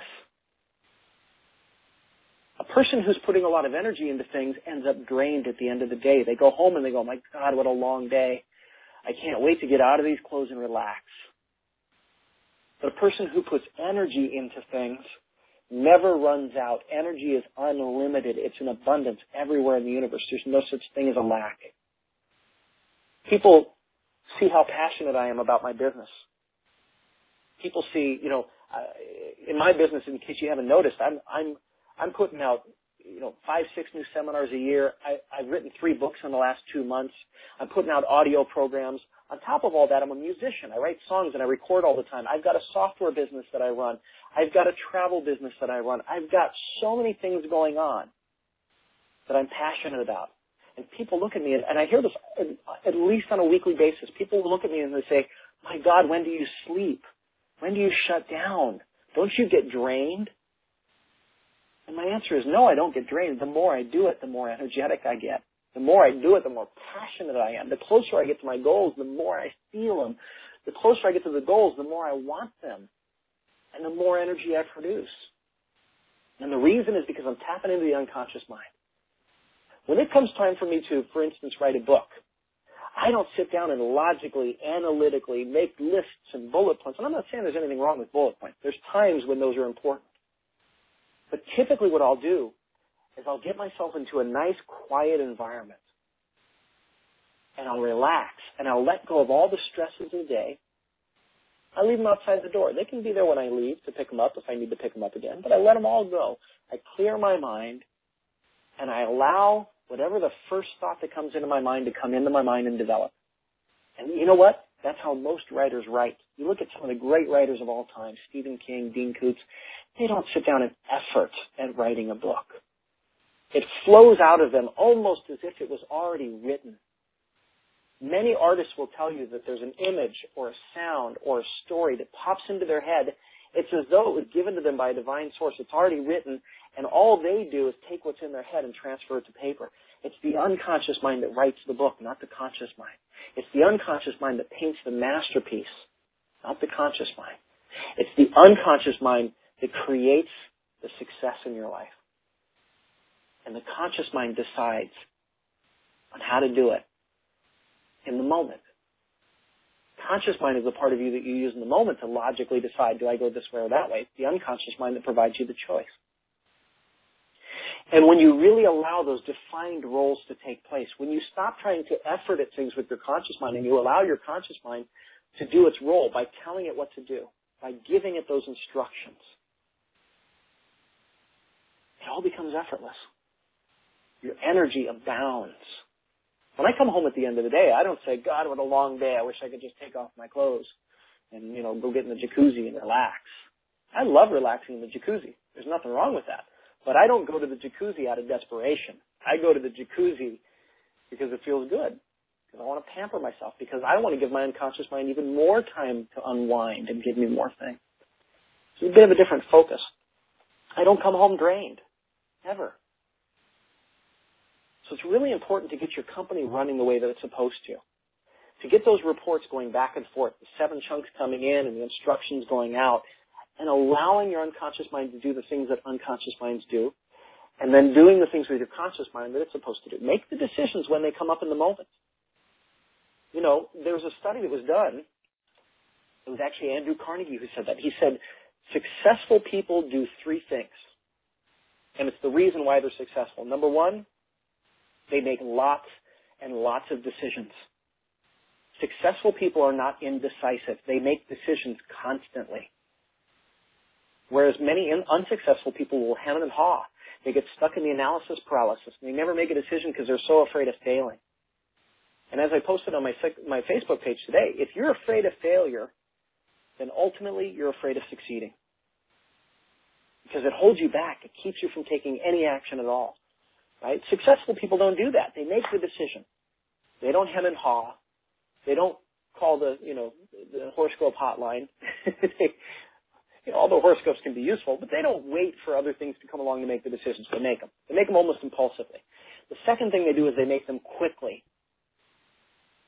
A person who's putting a lot of energy into things ends up drained at the end of the day. They go home and they go, my God, what a long day. I can't wait to get out of these clothes and relax. But a person who puts energy into things never runs out. Energy is unlimited. It's in abundance everywhere in the universe. There's no such thing as a lack. People see how passionate I am about my business. People see, in my business, in case you haven't noticed, I'm putting out, 5, 6 new seminars a year. I've written 3 books in the last 2 months. I'm putting out audio programs. On top of all that, I'm a musician. I write songs and I record all the time. I've got a software business that I run. I've got a travel business that I run. I've got so many things going on that I'm passionate about. And people look at me, and I hear this at least on a weekly basis. People look at me and they say, my God, when do you sleep? When do you shut down? Don't you get drained? And my answer is no, I don't get drained. The more I do it, the more energetic I get. The more I do it, the more passionate I am. The closer I get to my goals, the more I feel them. The closer I get to the goals, the more I want them. And the more energy I produce. And the reason is because I'm tapping into the unconscious mind. When it comes time for me to, for instance, write a book, I don't sit down and logically, analytically make lists and bullet points. And I'm not saying there's anything wrong with bullet points. There's times when those are important. But typically what I'll do is I'll get myself into a nice, quiet environment. And I'll relax. And I'll let go of all the stresses of the day. I leave them outside the door. They can be there when I leave to pick them up if I need to pick them up again. But I let them all go. I clear my mind. And I allow whatever the first thought that comes into my mind to come into my mind and develop. And you know what? That's how most writers write. You look at some of the great writers of all time, Stephen King, Dean Koontz, they don't sit down and effort at writing a book. It flows out of them almost as if it was already written. Many artists will tell you that there's an image or a sound or a story that pops into their head. It's as though it was given to them by a divine source. It's already written, and all they do is take what's in their head and transfer it to paper. It's the unconscious mind that writes the book, not the conscious mind. It's the unconscious mind that paints the masterpiece, not the conscious mind. It's the unconscious mind that creates the success in your life. And the conscious mind decides on how to do it in the moment. Conscious mind is the part of you that you use in the moment to logically decide, do I go this way or that way? It's the unconscious mind that provides you the choice. And when you really allow those defined roles to take place, when you stop trying to effort at things with your conscious mind and you allow your conscious mind to do its role by telling it what to do, by giving it those instructions, it all becomes effortless. Your energy abounds. When I come home at the end of the day, I don't say, God, what a long day. I wish I could just take off my clothes and, go get in the jacuzzi and relax. I love relaxing in the jacuzzi. There's nothing wrong with that. But I don't go to the jacuzzi out of desperation. I go to the jacuzzi because it feels good. Because I want to pamper myself. Because I want to give my unconscious mind even more time to unwind and give me more things. It's a bit of a different focus. I don't come home drained. Ever. So it's really important to get your company running the way that it's supposed to. To get those reports going back and forth, the 7 chunks coming in and the instructions going out, and allowing your unconscious mind to do the things that unconscious minds do, and then doing the things with your conscious mind that it's supposed to do. Make the decisions when they come up in the moment. There was a study that was done. It was actually Andrew Carnegie who said that. He said, successful people do 3 things. And it's the reason why they're successful. Number 1, they make lots and lots of decisions. Successful people are not indecisive. They make decisions constantly. Whereas many unsuccessful people will hem and haw. They get stuck in the analysis paralysis. They never make a decision because they're so afraid of failing. And as I posted on my Facebook page today, if you're afraid of failure, then ultimately you're afraid of succeeding. Because it holds you back. It keeps you from taking any action at all. Right? Successful people don't do that. They make the decision. They don't hem and haw. They don't call the horoscope hotline. Although horoscopes can be useful, but they don't wait for other things to come along to make the decisions. They make them. They make them almost impulsively. The second thing they do is they make them quickly.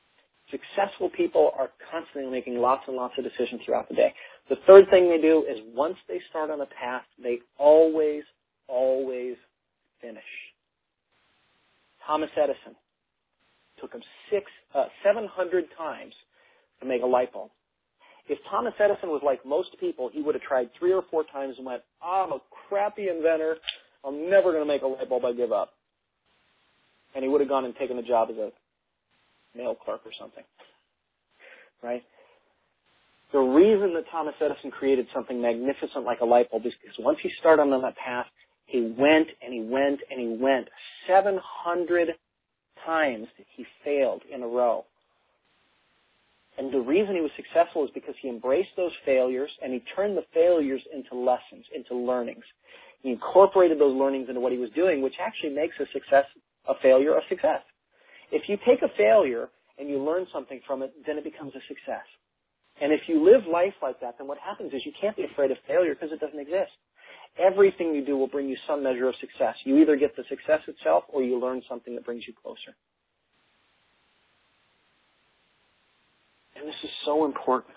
Successful people are constantly making lots and lots of decisions throughout the day. The third thing they do is once they start on a path, they always finish. Thomas Edison took him 700 times to make a light bulb. If Thomas Edison was like most people, he would have tried 3 or 4 times and went, I'm a crappy inventor. I'm never going to make a light bulb. I give up. And he would have gone and taken a job as a mail clerk or something, right? The reason that Thomas Edison created something magnificent like a light bulb is because once he started on that path, he went and he went and he went. 700 times he failed in a row. And the reason he was successful is because he embraced those failures and he turned the failures into lessons, into learnings. He incorporated those learnings into what he was doing, which actually makes a failure a success. If you take a failure and you learn something from it, then it becomes a success. And if you live life like that, then what happens is you can't be afraid of failure because it doesn't exist. Everything you do will bring you some measure of success. You either get the success itself or you learn something that brings you closer. And this is so important.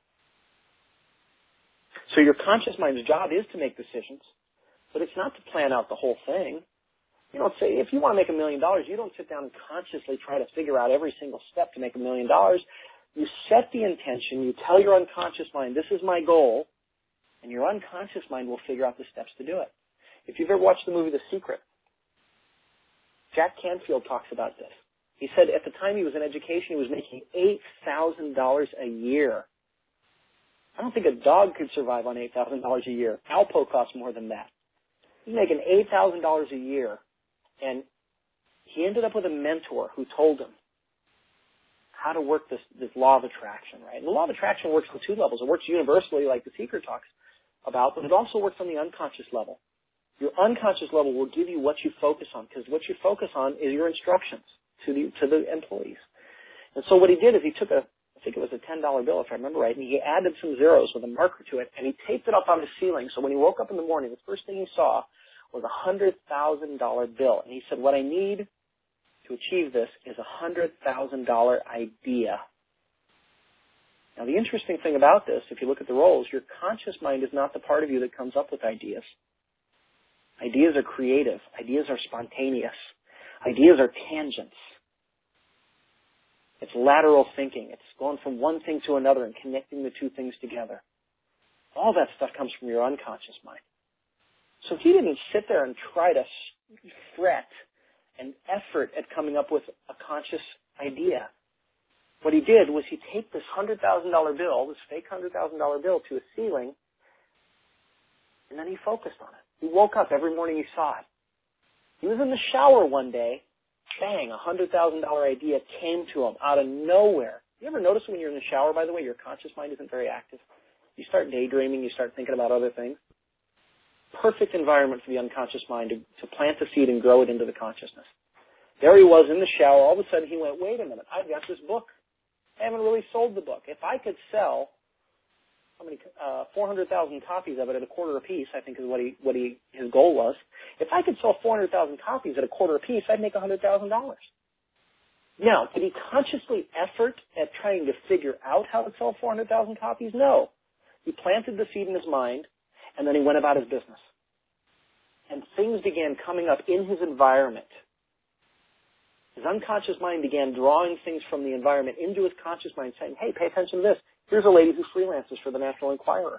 So your conscious mind's job is to make decisions, but it's not to plan out the whole thing. You don't say, if you want to make $1 million, you don't sit down and consciously try to figure out every single step to make $1 million. You set the intention, you tell your unconscious mind, this is my goal, and your unconscious mind will figure out the steps to do it. If you've ever watched the movie The Secret, Jack Canfield talks about this. He said at the time he was in education, he was making $8,000 a year. I don't think a dog could survive on $8,000 a year. Alpo costs more than that. He's making $8,000 a year, and he ended up with a mentor who told him how to work this law of attraction, right? And the law of attraction works on 2 levels. It works universally, like The Secret talks about, but it also works on the unconscious level. Your unconscious level will give you what you focus on, because what you focus on is your instructions to the employees. And so what he did is he took I think it was a $10 bill, if I remember right, and he added some zeros with a marker to it, and he taped it up on the ceiling. So when he woke up in the morning, the first thing he saw was a $100,000 bill. And he said, what I need to achieve this is a $100,000 idea. Now, the interesting thing about this, if you look at the roles, your conscious mind is not the part of you that comes up with ideas. Ideas are creative. Ideas are spontaneous. Ideas are tangents. It's lateral thinking. It's going from one thing to another and connecting the 2 things together. All that stuff comes from your unconscious mind. So he didn't sit there and try to fret and effort at coming up with a conscious idea. What he did was he taped this $100,000 bill, this fake $100,000 bill, to a ceiling, and then he focused on it. He woke up every morning, he saw it. He was in the shower one day, bang, a $100,000 idea came to him out of nowhere. You ever notice when you're in the shower, by the way, your conscious mind isn't very active? You start daydreaming, you start thinking about other things. Perfect environment for the unconscious mind to plant the seed and grow it into the consciousness. There he was in the shower. All of a sudden he went, wait a minute, I've got this book. I haven't really sold the book. If I could sell 400,000 copies of it at a quarter a piece, I think is what his goal was. If I could sell 400,000 copies at a quarter a piece, I'd make $100,000. Now, did he consciously effort at trying to figure out how to sell 400,000 copies? No. He planted the seed in his mind, and then he went about his business. And things began coming up in his environment. His unconscious mind began drawing things from the environment into his conscious mind, saying, hey, pay attention to this. Here's a lady who freelances for the National Enquirer.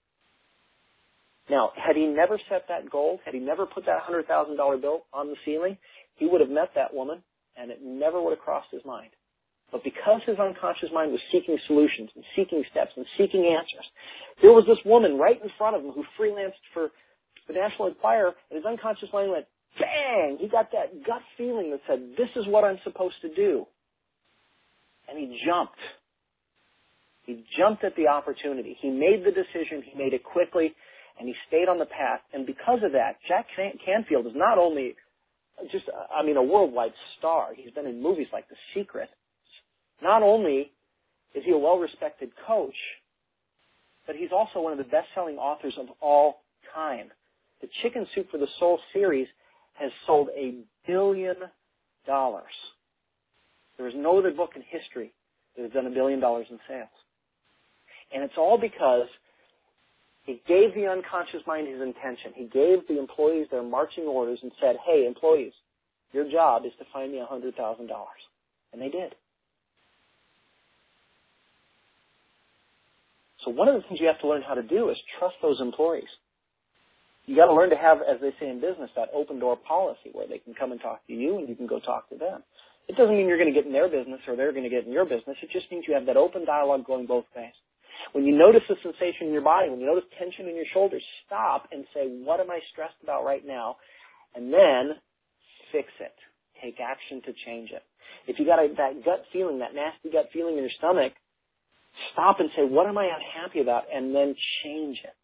Now, had he never set that goal, had he never put that $100,000 bill on the ceiling, he would have met that woman, and it never would have crossed his mind. But because his unconscious mind was seeking solutions and seeking steps and seeking answers, there was this woman right in front of him who freelanced for the National Enquirer, and his unconscious mind went, bang! He got that gut feeling that said, this is what I'm supposed to do. And he jumped. He jumped at the opportunity. He made the decision. He made it quickly, and he stayed on the path. And because of that, Jack Canfield is not only a worldwide star. He's been in movies like The Secret. Not only is he a well-respected coach, but he's also one of the best-selling authors of all time. The Chicken Soup for the Soul series has sold $1 billion. There is no other book in history that has done $1 billion in sales. And it's all because he gave the unconscious mind his intention. He gave the employees their marching orders and said, hey, employees, your job is to find me $100,000. And they did. So one of the things you have to learn how to do is trust those employees. You got to learn to have, as they say in business, that open door policy where they can come and talk to you and you can go talk to them. It doesn't mean you're going to get in their business or they're going to get in your business. It just means you have that open dialogue going both ways. When you notice a sensation in your body, when you notice tension in your shoulders, stop and say, what am I stressed about right now? And then fix it. Take action to change it. If you got that gut feeling, that nasty gut feeling in your stomach, stop and say, what am I unhappy about? And then change it.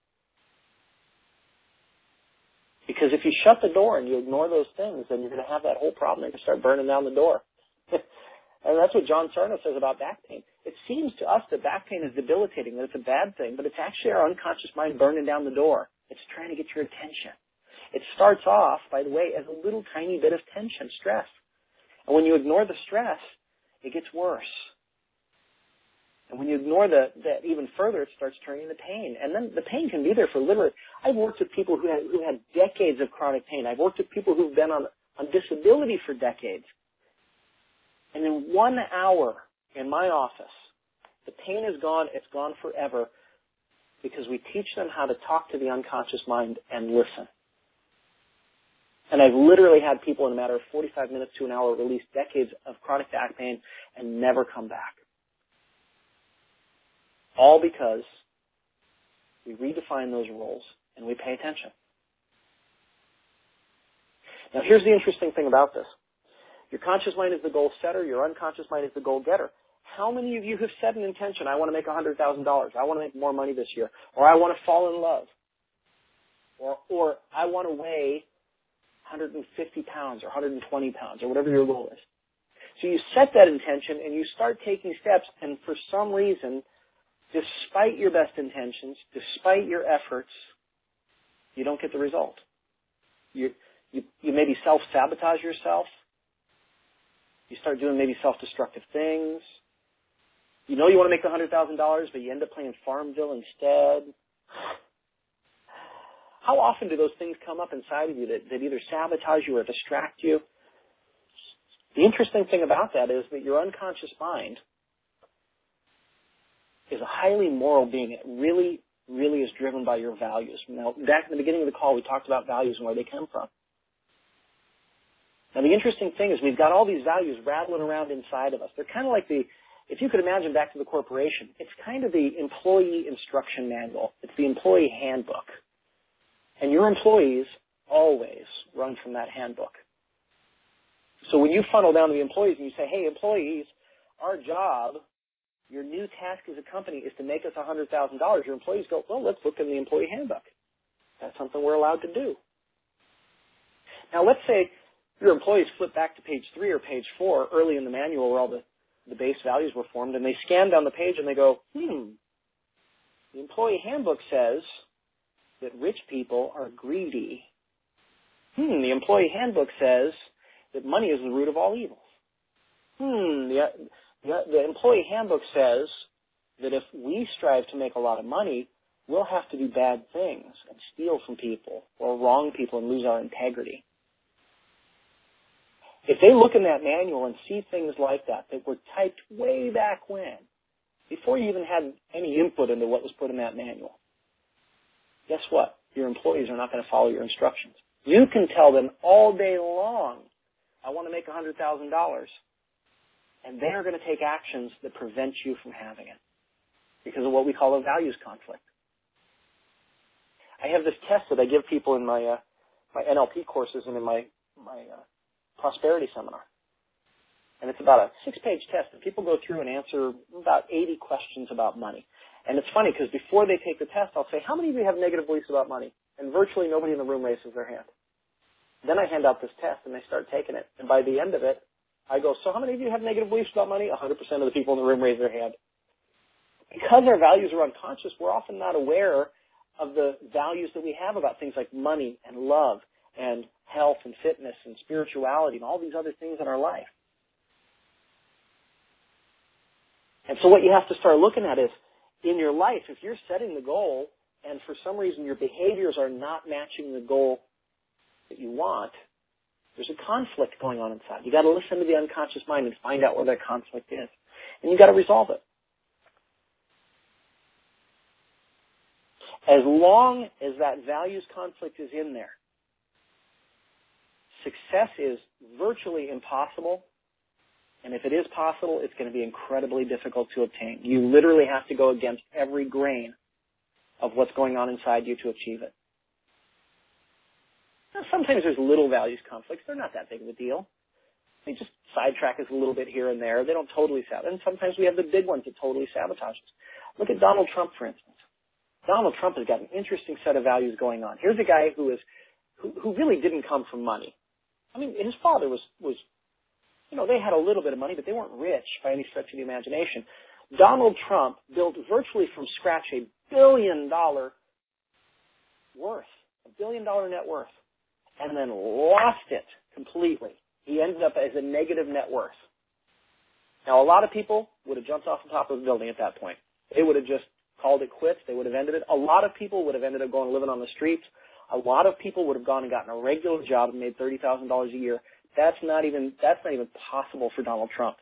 Because if you shut the door and you ignore those things, then you're going to have that whole problem. You're going to start burning down the door. And that's what John Sarno says about back pain. It seems to us that back pain is debilitating, that it's a bad thing, but it's actually our unconscious mind burning down the door. It's trying to get your attention. It starts off, by the way, as a little tiny bit of tension, stress. And when you ignore the stress, it gets worse. And when you ignore that even further, it starts turning into pain. And then the pain can be there for literally. I've worked with people who had decades of chronic pain. I've worked with people who've been on disability for decades. And in 1 hour in my office, the pain is gone. It's gone forever because we teach them how to talk to the unconscious mind and listen. And I've literally had people in a matter of 45 minutes to an hour release decades of chronic back pain and never come back. All because we redefine those roles and we pay attention. Now, here's the interesting thing about this. Your conscious mind is the goal setter. Your unconscious mind is the goal getter. How many of you have set an intention, I want to make $100,000. I want to make more money this year. Or I want to fall in love. Or I want to weigh 150 pounds or 120 pounds or whatever your goal is. So you set that intention and you start taking steps, and for some reason, despite your best intentions, despite your efforts, you don't get the result. You maybe self-sabotage yourself. You start doing maybe self-destructive things. You know you want to make the $100,000, but you end up playing Farmville instead. How often do those things come up inside of you that either sabotage you or distract you? The interesting thing about that is that your unconscious mind is a highly moral being. It really, really is driven by your values. Now, back in the beginning of the call, we talked about values and where they come from. Now, the interesting thing is we've got all these values rattling around inside of us. They're kind of like if you could imagine back to the corporation, it's kind of the employee instruction manual. It's the employee handbook. And your employees always run from that handbook. So when you funnel down to the employees and you say, hey, employees, our job, your new task as a company is to make us $100,000, your employees go, well, let's look in the employee handbook. That's something we're allowed to do. Now, let's say your employees flip back to page 3 or page 4 early in the manual where all the base values were formed, and they scan down the page and they go, the employee handbook says that rich people are greedy. The employee handbook says that money is the root of all evils. The employee handbook says that if we strive to make a lot of money, we'll have to do bad things and steal from people or wrong people and lose our integrity. If they look in that manual and see things like that were typed way back when, before you even had any input into what was put in that manual, guess what? Your employees are not going to follow your instructions. You can tell them all day long, I want to make $100,000, and they are going to take actions that prevent you from having it because of what we call a values conflict. I have this test that I give people in my NLP courses and in my prosperity seminar. And it's about a 6-page test that people go through and answer about 80 questions about money. And it's funny because before they take the test, I'll say, how many of you have negative beliefs about money? And virtually nobody in the room raises their hand. Then I hand out this test and they start taking it. And by the end of it, I go, so how many of you have negative beliefs about money? 100% of the people in the room raise their hand. Because our values are unconscious, we're often not aware of the values that we have about things like money and love and health and fitness and spirituality and all these other things in our life. And so what you have to start looking at is, in your life, if you're setting the goal and for some reason your behaviors are not matching the goal that you want, there's a conflict going on inside. You got to listen to the unconscious mind and find out where that conflict is. And you got to resolve it. As long as that values conflict is in there, success is virtually impossible. And if it is possible, it's going to be incredibly difficult to obtain. You literally have to go against every grain of what's going on inside you to achieve it. Now, sometimes there's little values conflicts. They're not that big of a deal. They just sidetrack us a little bit here and there. They don't totally sabotage. And sometimes we have the big ones that totally sabotage us. Look at Donald Trump, for instance. Donald Trump has got an interesting set of values going on. Here's a guy who really didn't come from money. I mean, his father was they had a little bit of money, but they weren't rich by any stretch of the imagination. Donald Trump built virtually from scratch $1 billion net worth, and then lost it completely. He ended up as a negative net worth. Now, a lot of people would have jumped off the top of the building at that point. They would have just called it quits. They would have ended it. A lot of people would have ended up going and living on the streets. A lot of people would have gone and gotten a regular job and made $30,000 a year. That's not even possible for Donald Trump.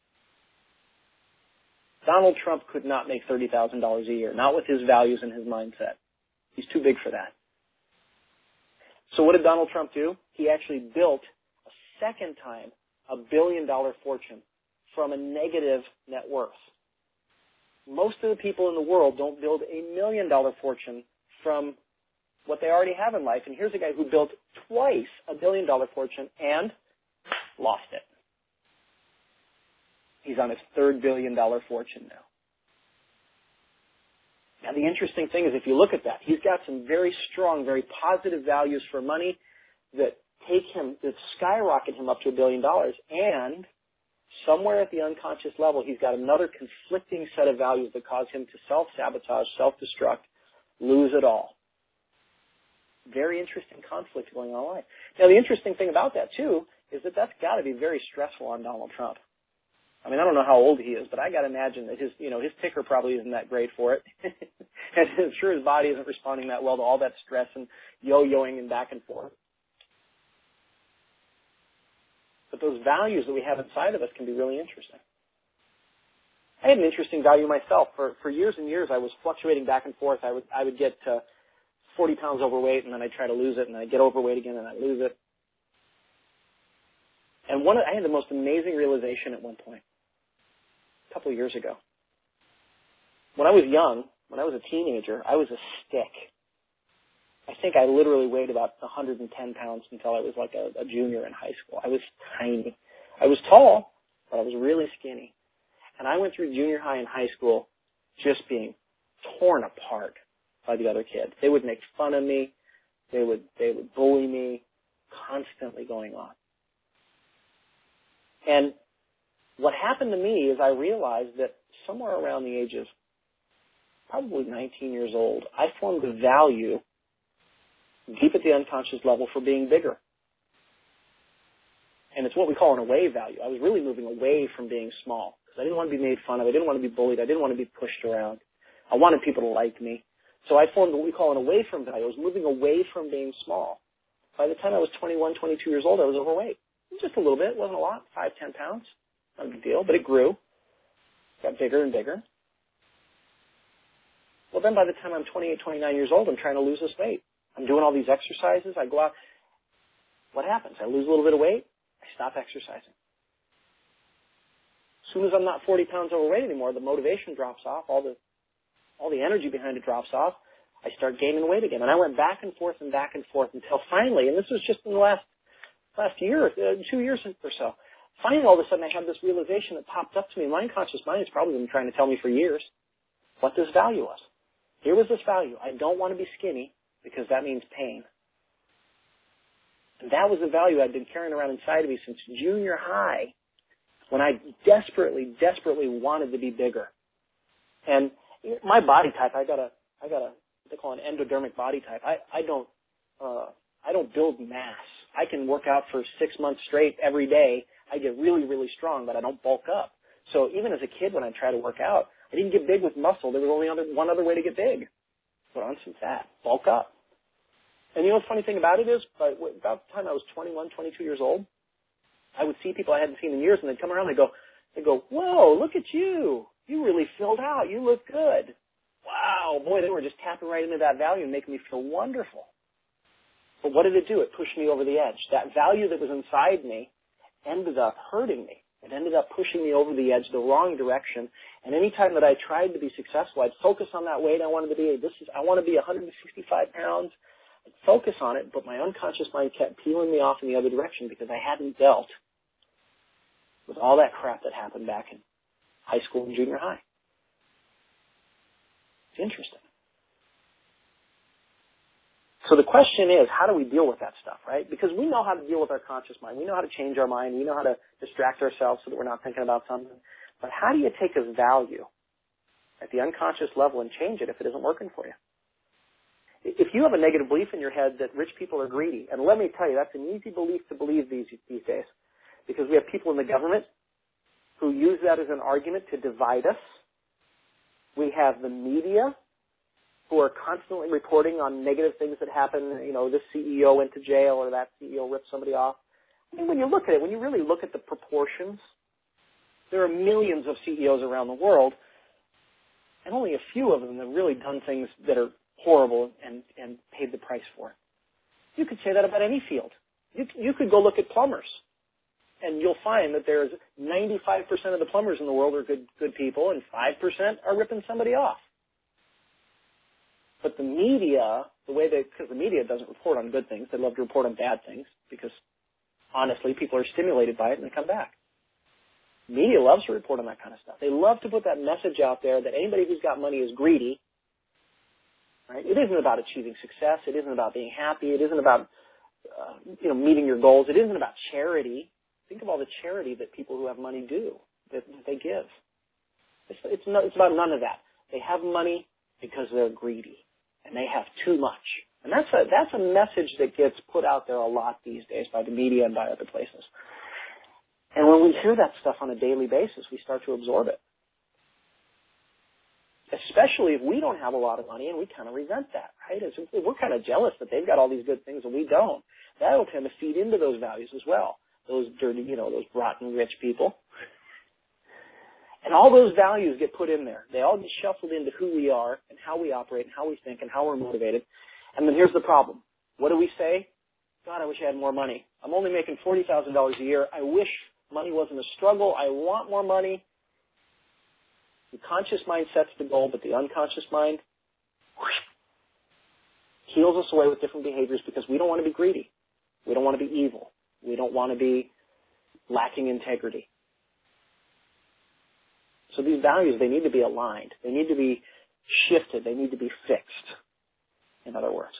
Donald Trump could not make $30,000 a year, not with his values and his mindset. He's too big for that. So what did Donald Trump do? He actually built a second time $1 billion fortune from a negative net worth. Most of the people in the world don't build $1 million fortune from what they already have in life. And here's a guy who built twice $1 billion fortune and lost it. He's on his third $1 billion fortune now. Now, the interesting thing is if you look at that, he's got some very strong, very positive values for money that skyrocket him up to $1 billion. And somewhere at the unconscious level, he's got another conflicting set of values that cause him to self-sabotage, self-destruct, lose it all. Very interesting conflict going on in life. Now, the interesting thing about that, too, is that that's got to be very stressful on Donald Trump. I mean, I don't know how old he is, but I got to imagine that his ticker probably isn't that great for it. And I'm sure his body isn't responding that well to all that stress and yo-yoing and back and forth. But those values that we have inside of us can be really interesting. I had an interesting value myself. For years and years, I was fluctuating back and forth. I would get 40 pounds overweight, and then I'd try to lose it, and I'd get overweight again, and I'd lose it. And I had the most amazing realization at one point, a couple of years ago. When I was young, when I was a teenager, I was a stick. I think I literally weighed about 110 pounds until I was like a junior in high school. I was tiny. I was tall, but I was really skinny. And I went through junior high and high school just being torn apart by the other kids. They would make fun of me. They would bully me, constantly going on. And what happened to me is I realized that somewhere around the age of probably 19 years old, I formed a value deep at the unconscious level for being bigger. And it's what we call an away value. I was really moving away from being small because I didn't want to be made fun of. I didn't want to be bullied. I didn't want to be pushed around. I wanted people to like me. So I formed what we call an away from value. I was moving away from being small. By the time I was 21, 22 years old, I was overweight. Just a little bit. It wasn't a lot, 5, 10 pounds. Not a big deal, but it grew. Got bigger and bigger. Well, then by the time I'm 28, 29 years old, I'm trying to lose this weight. I'm doing all these exercises. I go out. What happens? I lose a little bit of weight. I stop exercising. As soon as I'm not 40 pounds overweight anymore, the motivation drops off. All the energy behind it drops off. I start gaining weight again. And I went back and forth until finally, and this was just in the last year, 2 years or so, finally all of a sudden I had this realization that popped up to me. My unconscious mind has probably been trying to tell me for years what this value was. Here was this value. I don't want to be skinny because that means pain. And that was the value I'd been carrying around inside of me since junior high when I desperately, desperately wanted to be bigger. And my body type, I got a what they call an endodermic body type. I don't build mass. I can work out for 6 months straight every day. I get really, really strong, but I don't bulk up. So even as a kid, when I tried to work out, I didn't get big with muscle. There was only one other way to get big. Put on some fat, bulk up. And you know the funny thing about it is, about the time I was 21, 22 years old, I would see people I hadn't seen in years, and they'd come around and they'd go, whoa, look at you. You really filled out. You look good. Wow, boy, they were just tapping right into that value and making me feel wonderful. But what did it do? It pushed me over the edge. That value that was inside me ended up hurting me. It ended up pushing me over the edge the wrong direction. And any time that I tried to be successful, I'd focus on that weight I wanted to be. I want to be 165 pounds. I'd focus on it, but my unconscious mind kept peeling me off in the other direction because I hadn't dealt with all that crap that happened back in high school and junior high. It's interesting. So the question is, how do we deal with that stuff, right? Because we know how to deal with our conscious mind. We know how to change our mind. We know how to distract ourselves so that we're not thinking about something. But how do you take a value at the unconscious level and change it if it isn't working for you? If you have a negative belief in your head that rich people are greedy, and let me tell you, that's an easy belief to believe these days, because we have people in the government who use that as an argument to divide us. We have the media who are constantly reporting on negative things that happen. You know, this CEO went to jail or that CEO ripped somebody off. I mean, when you look at it, when you really look at the proportions, there are millions of CEOs around the world, and only a few of them have really done things that are horrible and paid the price for it. You could say that about any field. You could go look at plumbers, and you'll find that there's 95% of the plumbers in the world are good people, and 5% are ripping somebody off. But the media, because the media doesn't report on good things, they love to report on bad things because, honestly, people are stimulated by it and they come back. Media loves to report on that kind of stuff. They love to put that message out there that anybody who's got money is greedy. Right? It isn't about achieving success. It isn't about being happy. It isn't about meeting your goals. It isn't about charity. Think of all the charity that people who have money do, that they give. It's about none of that. They have money because they're greedy. And they have too much. And that's a message that gets put out there a lot these days by the media and by other places. And when we hear that stuff on a daily basis, we start to absorb it. Especially if we don't have a lot of money and we kind of resent that, right? We're kind of jealous that they've got all these good things and we don't. That'll tend to feed into those values as well. Those dirty, those rotten rich people. And all those values get put in there. They all get shuffled into who we are and how we operate and how we think and how we're motivated. And then here's the problem. What do we say? God, I wish I had more money. I'm only making $40,000 a year. I wish money wasn't a struggle. I want more money. The conscious mind sets the goal, but the unconscious mind heals us away with different behaviors because we don't want to be greedy. We don't want to be evil. We don't want to be lacking integrity. So these values, they need to be aligned. They need to be shifted. They need to be fixed, in other words.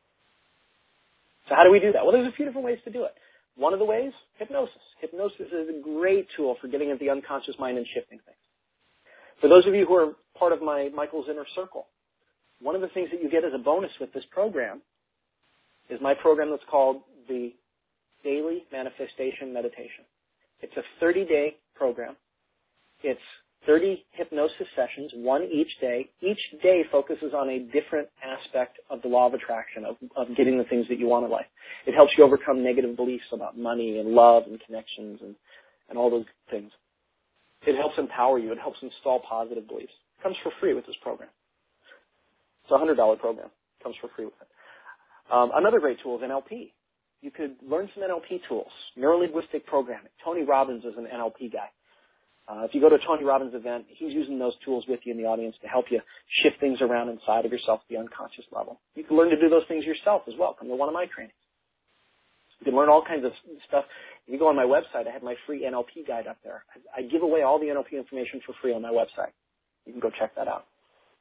So how do we do that? Well, there's a few different ways to do it. One of the ways, hypnosis. Hypnosis is a great tool for getting at the unconscious mind and shifting things. For those of you who are part of my Michael's Inner Circle, one of the things that you get as a bonus with this program is my program that's called the Daily Manifestation Meditation. It's a 30-day program. It's 30 hypnosis sessions, one each day. Each day focuses on a different aspect of the law of attraction, of getting the things that you want in life. It helps you overcome negative beliefs about money and love and connections and all those things. It helps empower you. It helps install positive beliefs. It comes for free with this program. It's a $100 program. It comes for free with it. Another great tool is NLP. You could learn some NLP tools, neuro-linguistic programming. Tony Robbins is an NLP guy. If you go to a Tony Robbins event, he's using those tools with you in the audience to help you shift things around inside of yourself at the unconscious level. You can learn to do those things yourself as well. Come to one of my trainings. You can learn all kinds of stuff. If you go on my website, I have my free NLP guide up there. I give away all the NLP information for free on my website. You can go check that out.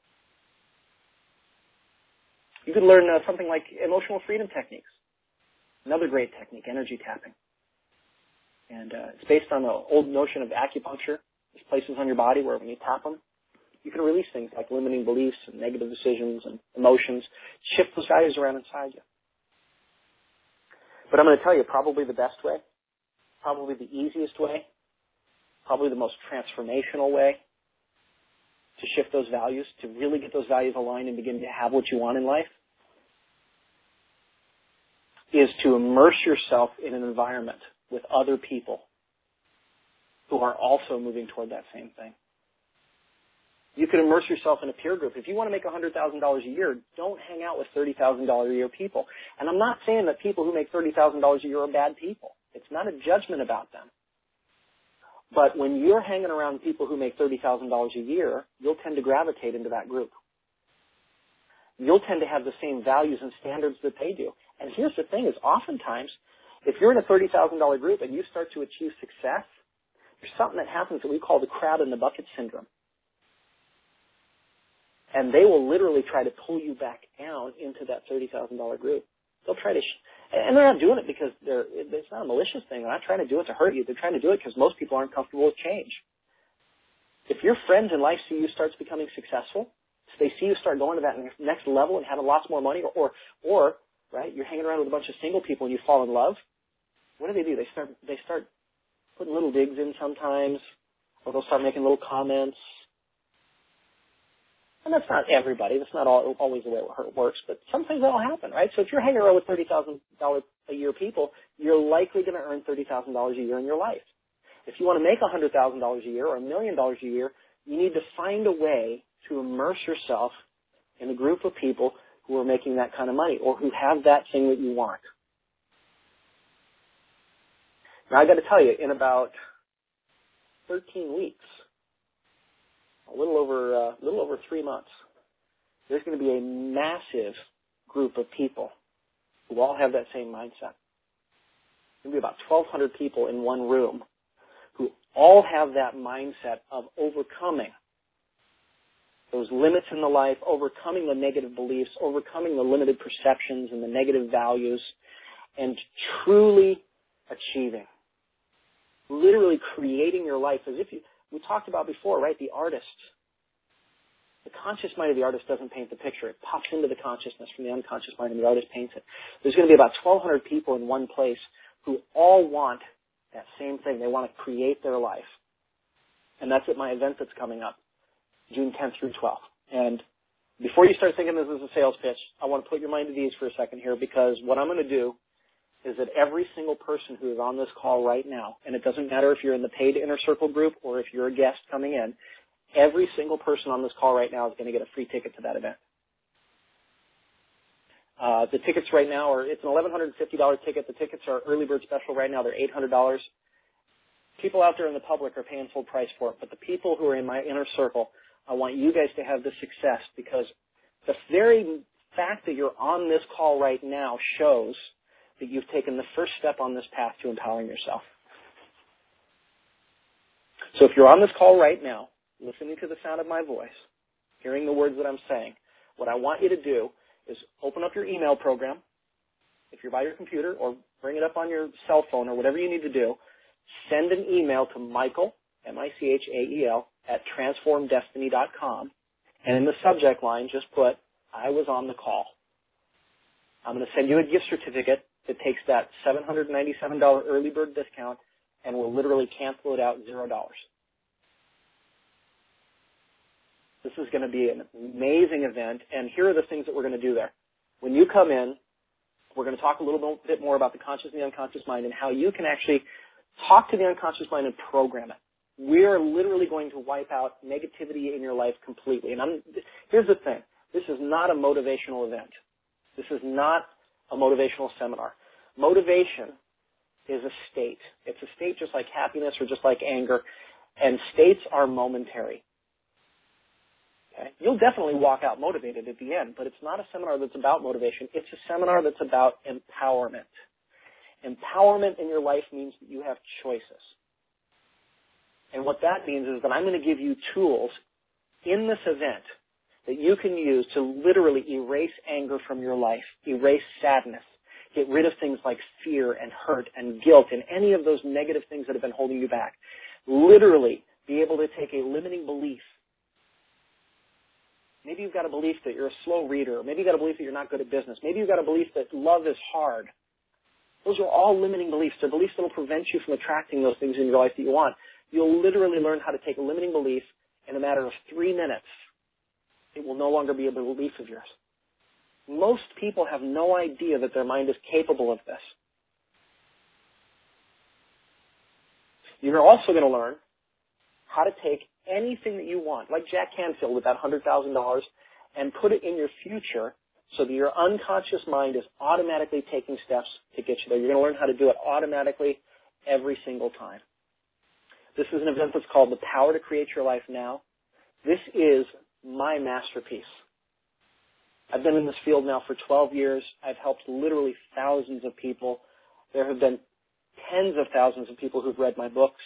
You could learn something like emotional freedom techniques. Another great technique, energy tapping. And it's based on the old notion of acupuncture. There's places on your body where when you tap them, you can release things like limiting beliefs and negative decisions and emotions, shift those values around inside you. But I'm going to tell you probably the best way, probably the easiest way, probably the most transformational way to shift those values, to really get those values aligned and begin to have what you want in life, is to immerse yourself in an environment with other people who are also moving toward that same thing. You can immerse yourself in a peer group. If you want to make $100,000 a year, don't hang out with $30,000 a year people. And I'm not saying that people who make $30,000 a year are bad people. It's not a judgment about them. But when you're hanging around people who make $30,000 a year, you'll tend to gravitate into that group. You'll tend to have the same values and standards that they do. And here's the thing is oftentimes, if you're in a $30,000 group and you start to achieve success, there's something that happens that we call the crab in the bucket syndrome. And they will literally try to pull you back down into that $30,000 group. They'll try to, and they're not doing it because it's not a malicious thing. They're not trying to do it to hurt you. They're trying to do it because most people aren't comfortable with change. If your friends in life see you start becoming successful, if they see you start going to that next level and having lots more money, or right, you're hanging around with a bunch of single people and you fall in love, what do? They start putting little digs in sometimes, or they'll start making little comments. And that's not everybody. That's not always the way it works, but sometimes that'll happen, right? So if you're hanging around with $30,000 a year people, you're likely going to earn $30,000 a year in your life. If you want to make $100,000 a year or $1 million a year, you need to find a way to immerse yourself in a group of people who are making that kind of money or who have that thing that you want. Now, I got to tell you, in about 13 weeks, a little over 3 months, there's going to be a massive group of people who all have that same mindset. There's going to be about 1,200 people in one room who all have that mindset of overcoming those limits in the life, overcoming the negative beliefs, overcoming the limited perceptions and the negative values, and truly achieving. Literally creating your life as if we talked about before, right? The artist. The conscious mind of the artist doesn't paint the picture. It pops into the consciousness from the unconscious mind and the artist paints it. There's going to be about 1,200 people in one place who all want that same thing. They want to create their life. And that's at my event that's coming up, June 10th through 12th. And before you start thinking this is a sales pitch, I want to put your mind at ease for a second here, because what I'm going to do is that every single person who is on this call right now, and it doesn't matter if you're in the paid Inner Circle group or if you're a guest coming in, every single person on this call right now is going to get a free ticket to that event. The tickets right now it's an $1,150 ticket. The tickets are early bird special right now. They're $800. People out there in the public are paying full price for it, but the people who are in my inner circle, I want you guys to have the success, because the very fact that you're on this call right now shows that you've taken the first step on this path to empowering yourself. So if you're on this call right now, listening to the sound of my voice, hearing the words that I'm saying, what I want you to do is open up your email program, if you're by your computer, or bring it up on your cell phone or whatever you need to do. Send an email to Michael, M-I-C-H-A-E-L, at transformdestiny.com, and in the subject line, just put, I was on the call. I'm going to send you a gift certificate that takes that $797 early bird discount and will literally cancel it out $0. This is going to be an amazing event, and here are the things that we're going to do there. When you come in, we're going to talk a little bit more about the conscious and the unconscious mind and how you can actually talk to the unconscious mind and program it. We are literally going to wipe out negativity in your life completely. And here's the thing. This is not a motivational event. This is not a motivational seminar. Motivation is a state. It's a state just like happiness or just like anger, and states are momentary. Okay? You'll definitely walk out motivated at the end, but it's not a seminar that's about motivation. It's a seminar that's about empowerment. Empowerment in your life means that you have choices. And what that means is that I'm going to give you tools in this event that you can use to literally erase anger from your life, erase sadness, get rid of things like fear and hurt and guilt and any of those negative things that have been holding you back. Literally be able to take a limiting belief. Maybe you've got a belief that you're a slow reader. Maybe you've got a belief that you're not good at business. Maybe you've got a belief that love is hard. Those are all limiting beliefs. They're beliefs that will prevent you from attracting those things in your life that you want. You'll literally learn how to take a limiting belief in a matter of 3 minutes. It will no longer be a belief of yours. Most people have no idea that their mind is capable of this. You're also going to learn how to take anything that you want, like Jack Canfield with that $100,000, and put it in your future so that your unconscious mind is automatically taking steps to get you there. You're going to learn how to do it automatically every single time. This is an event that's called The Power to Create Your Life Now. This is my masterpiece. I've been in this field now for 12 years. I've helped literally thousands of people. There have been tens of thousands of people who've read my books,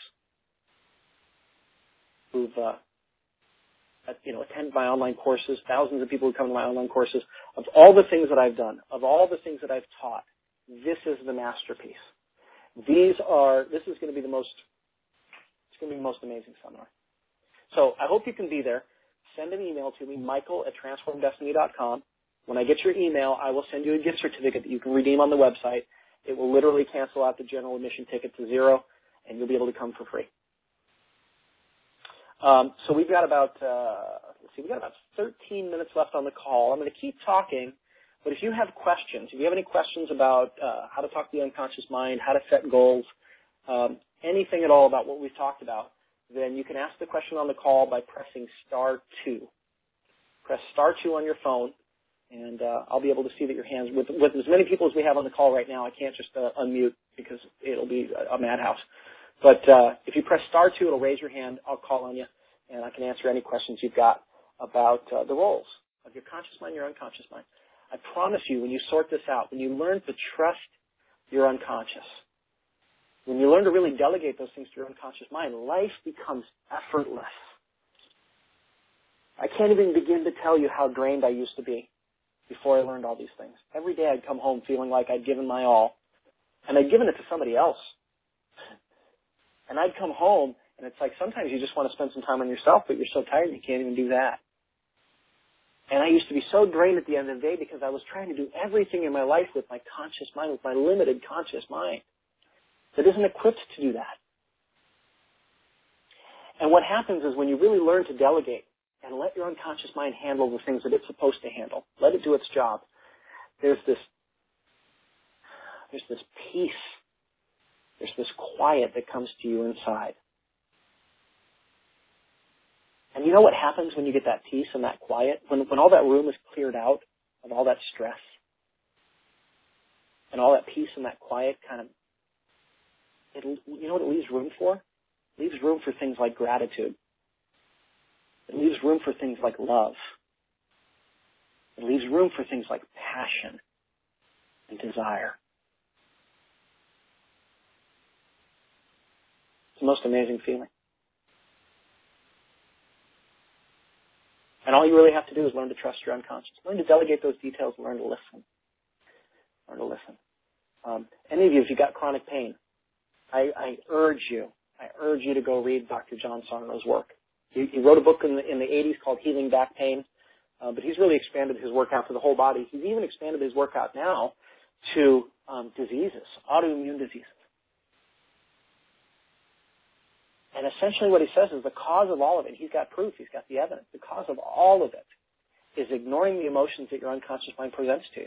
who've attend my online courses, thousands of people who come to my online courses. Of all the things that I've done, of all the things that I've taught, this is the masterpiece. This is going to be the most amazing seminar. So I hope you can be there. Send an email to me, michael@transformdestiny.com. When I get your email, I will send you a gift certificate that you can redeem on the website. It will literally cancel out the general admission ticket to zero, and you'll be able to come for free. So we've got about 13 minutes left on the call. I'm going to keep talking, but if you have questions, if you have any questions about how to talk to the unconscious mind, how to set goals, anything at all about what we've talked about, then you can ask the question on the call by pressing *2. Press *2 on your phone, and I'll be able to see that your hands, with as many people as we have on the call right now, I can't just unmute because it'll be a madhouse. But if you press *2, it'll raise your hand. I'll call on you, and I can answer any questions you've got about the roles of your conscious mind, your unconscious mind. I promise you, when you sort this out, when you learn to trust your unconscious, when you learn to really delegate those things to your unconscious mind, life becomes effortless. I can't even begin to tell you how drained I used to be before I learned all these things. Every day I'd come home feeling like I'd given my all, and I'd given it to somebody else. And I'd come home, and it's like sometimes you just want to spend some time on yourself, but you're so tired you can't even do that. And I used to be so drained at the end of the day because I was trying to do everything in my life with my conscious mind, with my limited conscious mind that isn't equipped to do that. And what happens is when you really learn to delegate and let your unconscious mind handle the things that it's supposed to handle, let it do its job, there's this peace. There's this quiet that comes to you inside. And you know what happens when you get that peace and that quiet? When all that room is cleared out of all that stress and all that peace and that quiet you know what it leaves room for? It leaves room for things like gratitude. It leaves room for things like love. It leaves room for things like passion and desire. It's the most amazing feeling. And all you really have to do is learn to trust your unconscious. Learn to delegate those details and learn to listen. Learn to listen. Any of you, if you've got chronic pain, I urge you to go read Dr. John Sarno's work. He wrote a book in the 80s called Healing Back Pain, but he's really expanded his work out to the whole body. He's even expanded his work out now to diseases, autoimmune diseases. And essentially what he says is the cause of all of it, he's got proof, he's got the evidence, the cause of all of it is ignoring the emotions that your unconscious mind presents to you.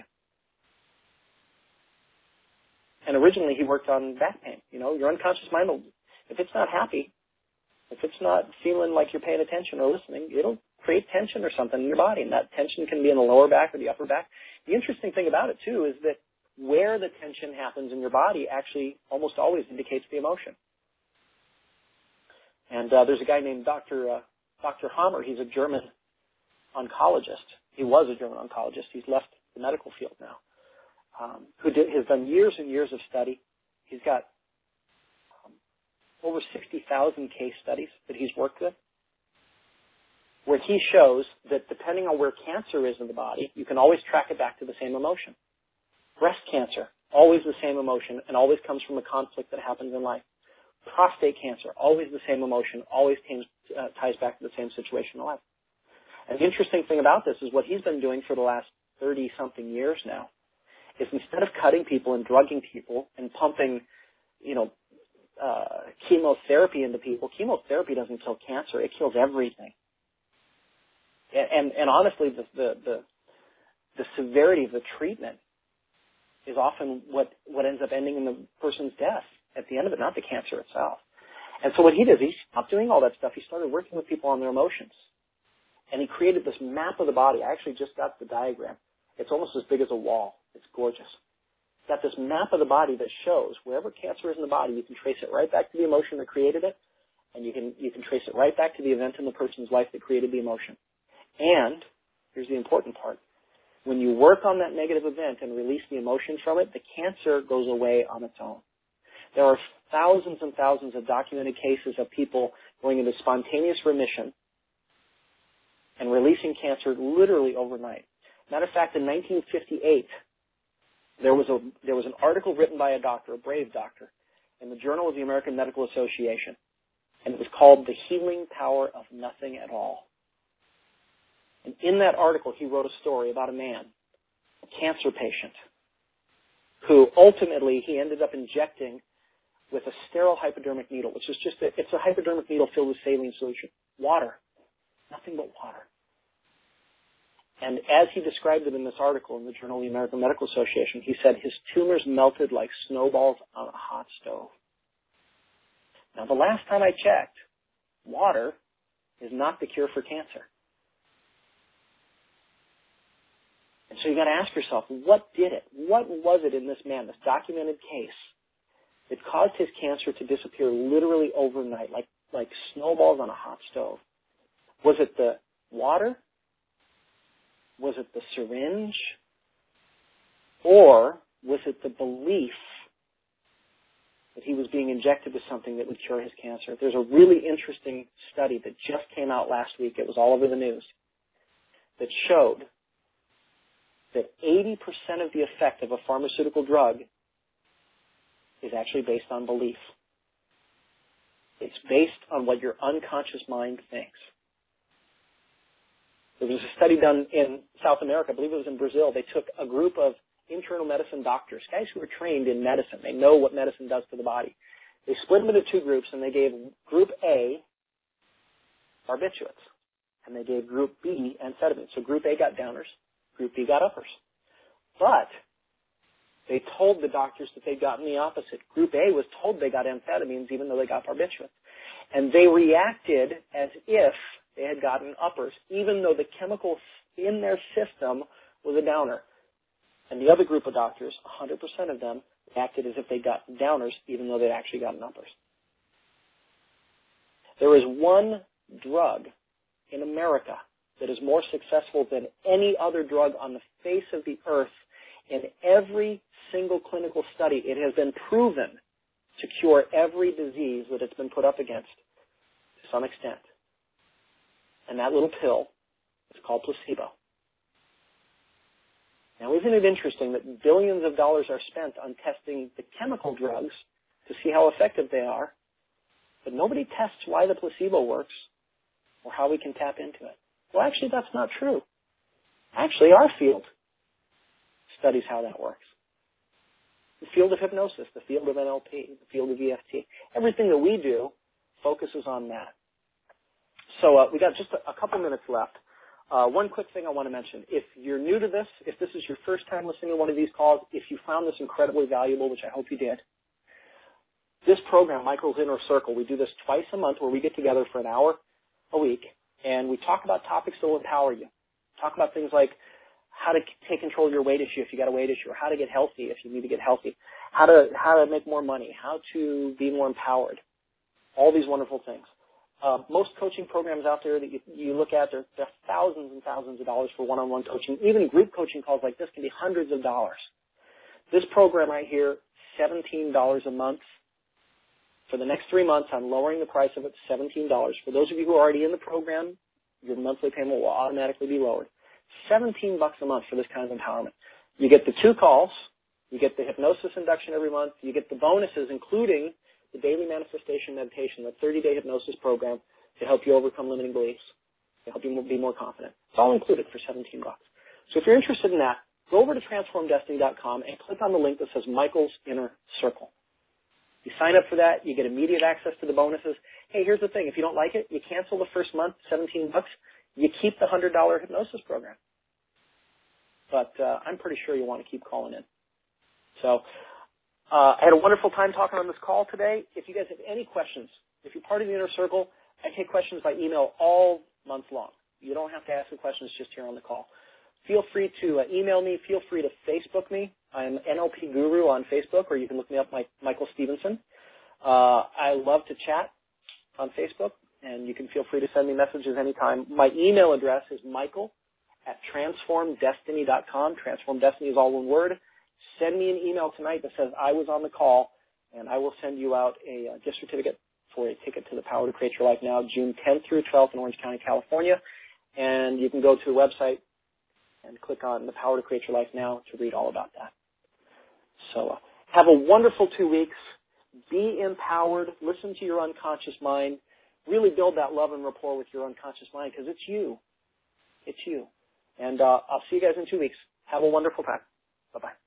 And originally he worked on back pain. You know, your unconscious mind, if it's not happy, if it's not feeling like you're paying attention or listening, it'll create tension or something in your body. And that tension can be in the lower back or the upper back. The interesting thing about it, too, is that where the tension happens in your body actually almost always indicates the emotion. And there's a guy named Dr. Hammer. He's a German oncologist. He was a German oncologist. He's left the medical field now. Has done years and years of study. He's got over 60,000 case studies that he's worked with, where he shows that depending on where cancer is in the body, you can always track it back to the same emotion. Breast cancer, always the same emotion, and always comes from a conflict that happens in life. Prostate cancer, always the same emotion, always ties back to the same situation in life. And the interesting thing about this is what he's been doing for the last 30-something years now is instead of cutting people and drugging people and pumping, chemotherapy into people. Chemotherapy doesn't kill cancer; it kills everything. And honestly, the severity of the treatment is often what ends up ending in the person's death at the end of it, not the cancer itself. And so what he did is he stopped doing all that stuff. He started working with people on their emotions. And he created this map of the body. I actually just got the diagram. It's almost as big as a wall. It's gorgeous. It's got this map of the body that shows wherever cancer is in the body, you can trace it right back to the emotion that created it, and you can trace it right back to the event in the person's life that created the emotion. And here's the important part. When you work on that negative event and release the emotion from it, the cancer goes away on its own. There are thousands and thousands of documented cases of people going into spontaneous remission and releasing cancer literally overnight. Matter of fact, in 1958, there was an article written by a doctor, a brave doctor, in the Journal of the American Medical Association, and it was called The Healing Power of Nothing at All. And in that article, he wrote a story about a man, a cancer patient, who ultimately he ended up injecting with a sterile hypodermic needle, which is it's a hypodermic needle filled with saline solution, water, nothing but water. And as he described it in this article in the Journal of the American Medical Association, he said his tumors melted like snowballs on a hot stove. Now, the last time I checked, water is not the cure for cancer. And so you got to ask yourself, what did it? What was it in this man, this documented case, that caused his cancer to disappear literally overnight, like snowballs on a hot stove? Was it the water? Was it the syringe? Or was it the belief that he was being injected with something that would cure his cancer? There's a really interesting study that just came out last week. It was all over the news, that showed that 80% of the effect of a pharmaceutical drug is actually based on belief. It's based on what your unconscious mind thinks. There was a study done in South America, I believe it was in Brazil. They took a group of internal medicine doctors, guys who are trained in medicine. They know what medicine does to the body. They split them into two groups, and they gave Group A barbiturates, and they gave Group B amphetamines. So Group A got downers, Group B got uppers. But they told the doctors that they'd gotten the opposite. Group A was told they got amphetamines even though they got barbiturates. And they reacted as if they had gotten uppers, even though the chemical in their system was a downer. And the other group of doctors, 100% of them, acted as if they got downers, even though they'd actually gotten uppers. There is one drug in America that is more successful than any other drug on the face of the earth. In every single clinical study, it has been proven to cure every disease that it's been put up against to some extent. And that little pill is called placebo. Now, isn't it interesting that billions of dollars are spent on testing the chemical drugs to see how effective they are, but nobody tests why the placebo works or how we can tap into it? Well, actually, that's not true. Actually, our field studies how that works. The field of hypnosis, the field of NLP, the field of EFT, everything that we do focuses on that. So we got just a couple minutes left. One quick thing I want to mention. If you're new to this, if this is your first time listening to one of these calls, if you found this incredibly valuable, which I hope you did, this program, Michael's Inner Circle, we do this twice a month where we get together for an hour a week, and we talk about topics that will empower you. Talk about things like how to take control of your weight issue if you got a weight issue, or how to get healthy if you need to get healthy, how to make more money, how to be more empowered, all these wonderful things. Most coaching programs out there that you look at, they're thousands and thousands of dollars for one-on-one coaching. Even group coaching calls like this can be hundreds of dollars. This program right here, $17 a month. For the next 3 months, I'm lowering the price of it to $17. For those of you who are already in the program, your monthly payment will automatically be lowered. $17 a month for this kind of empowerment. You get the 2 calls. You get the hypnosis induction every month. You get the bonuses, including the daily manifestation meditation, the 30-day hypnosis program to help you overcome limiting beliefs, to help you be more confident. It's all included for $17. So if you're interested in that, go over to transformdestiny.com and click on the link that says Michael's Inner Circle. You sign up for that, you get immediate access to the bonuses. Hey, here's the thing. If you don't like it, you cancel the first month, $17. You keep the $100 hypnosis program. But I'm pretty sure you want to keep calling in. So I had a wonderful time talking on this call today. If you guys have any questions, if you're part of the Inner Circle, I take questions by email all month long. You don't have to ask the questions just here on the call. Feel free to email me. Feel free to Facebook me. I'm NLP Guru on Facebook, or you can look me up, Michael Stevenson. I love to chat on Facebook, and you can feel free to send me messages anytime. My email address is michael@transformdestiny.com. Transform Destiny is all one word. Send me an email tonight that says I was on the call, and I will send you out a gift certificate for a ticket to the Power to Create Your Life Now, June 10th through 12th in Orange County, California. And you can go to the website and click on the Power to Create Your Life Now to read all about that. So have a wonderful 2 weeks. Be empowered. Listen to your unconscious mind. Really build that love and rapport with your unconscious mind, because it's you. It's you. And I'll see you guys in 2 weeks. Have a wonderful time. Bye-bye.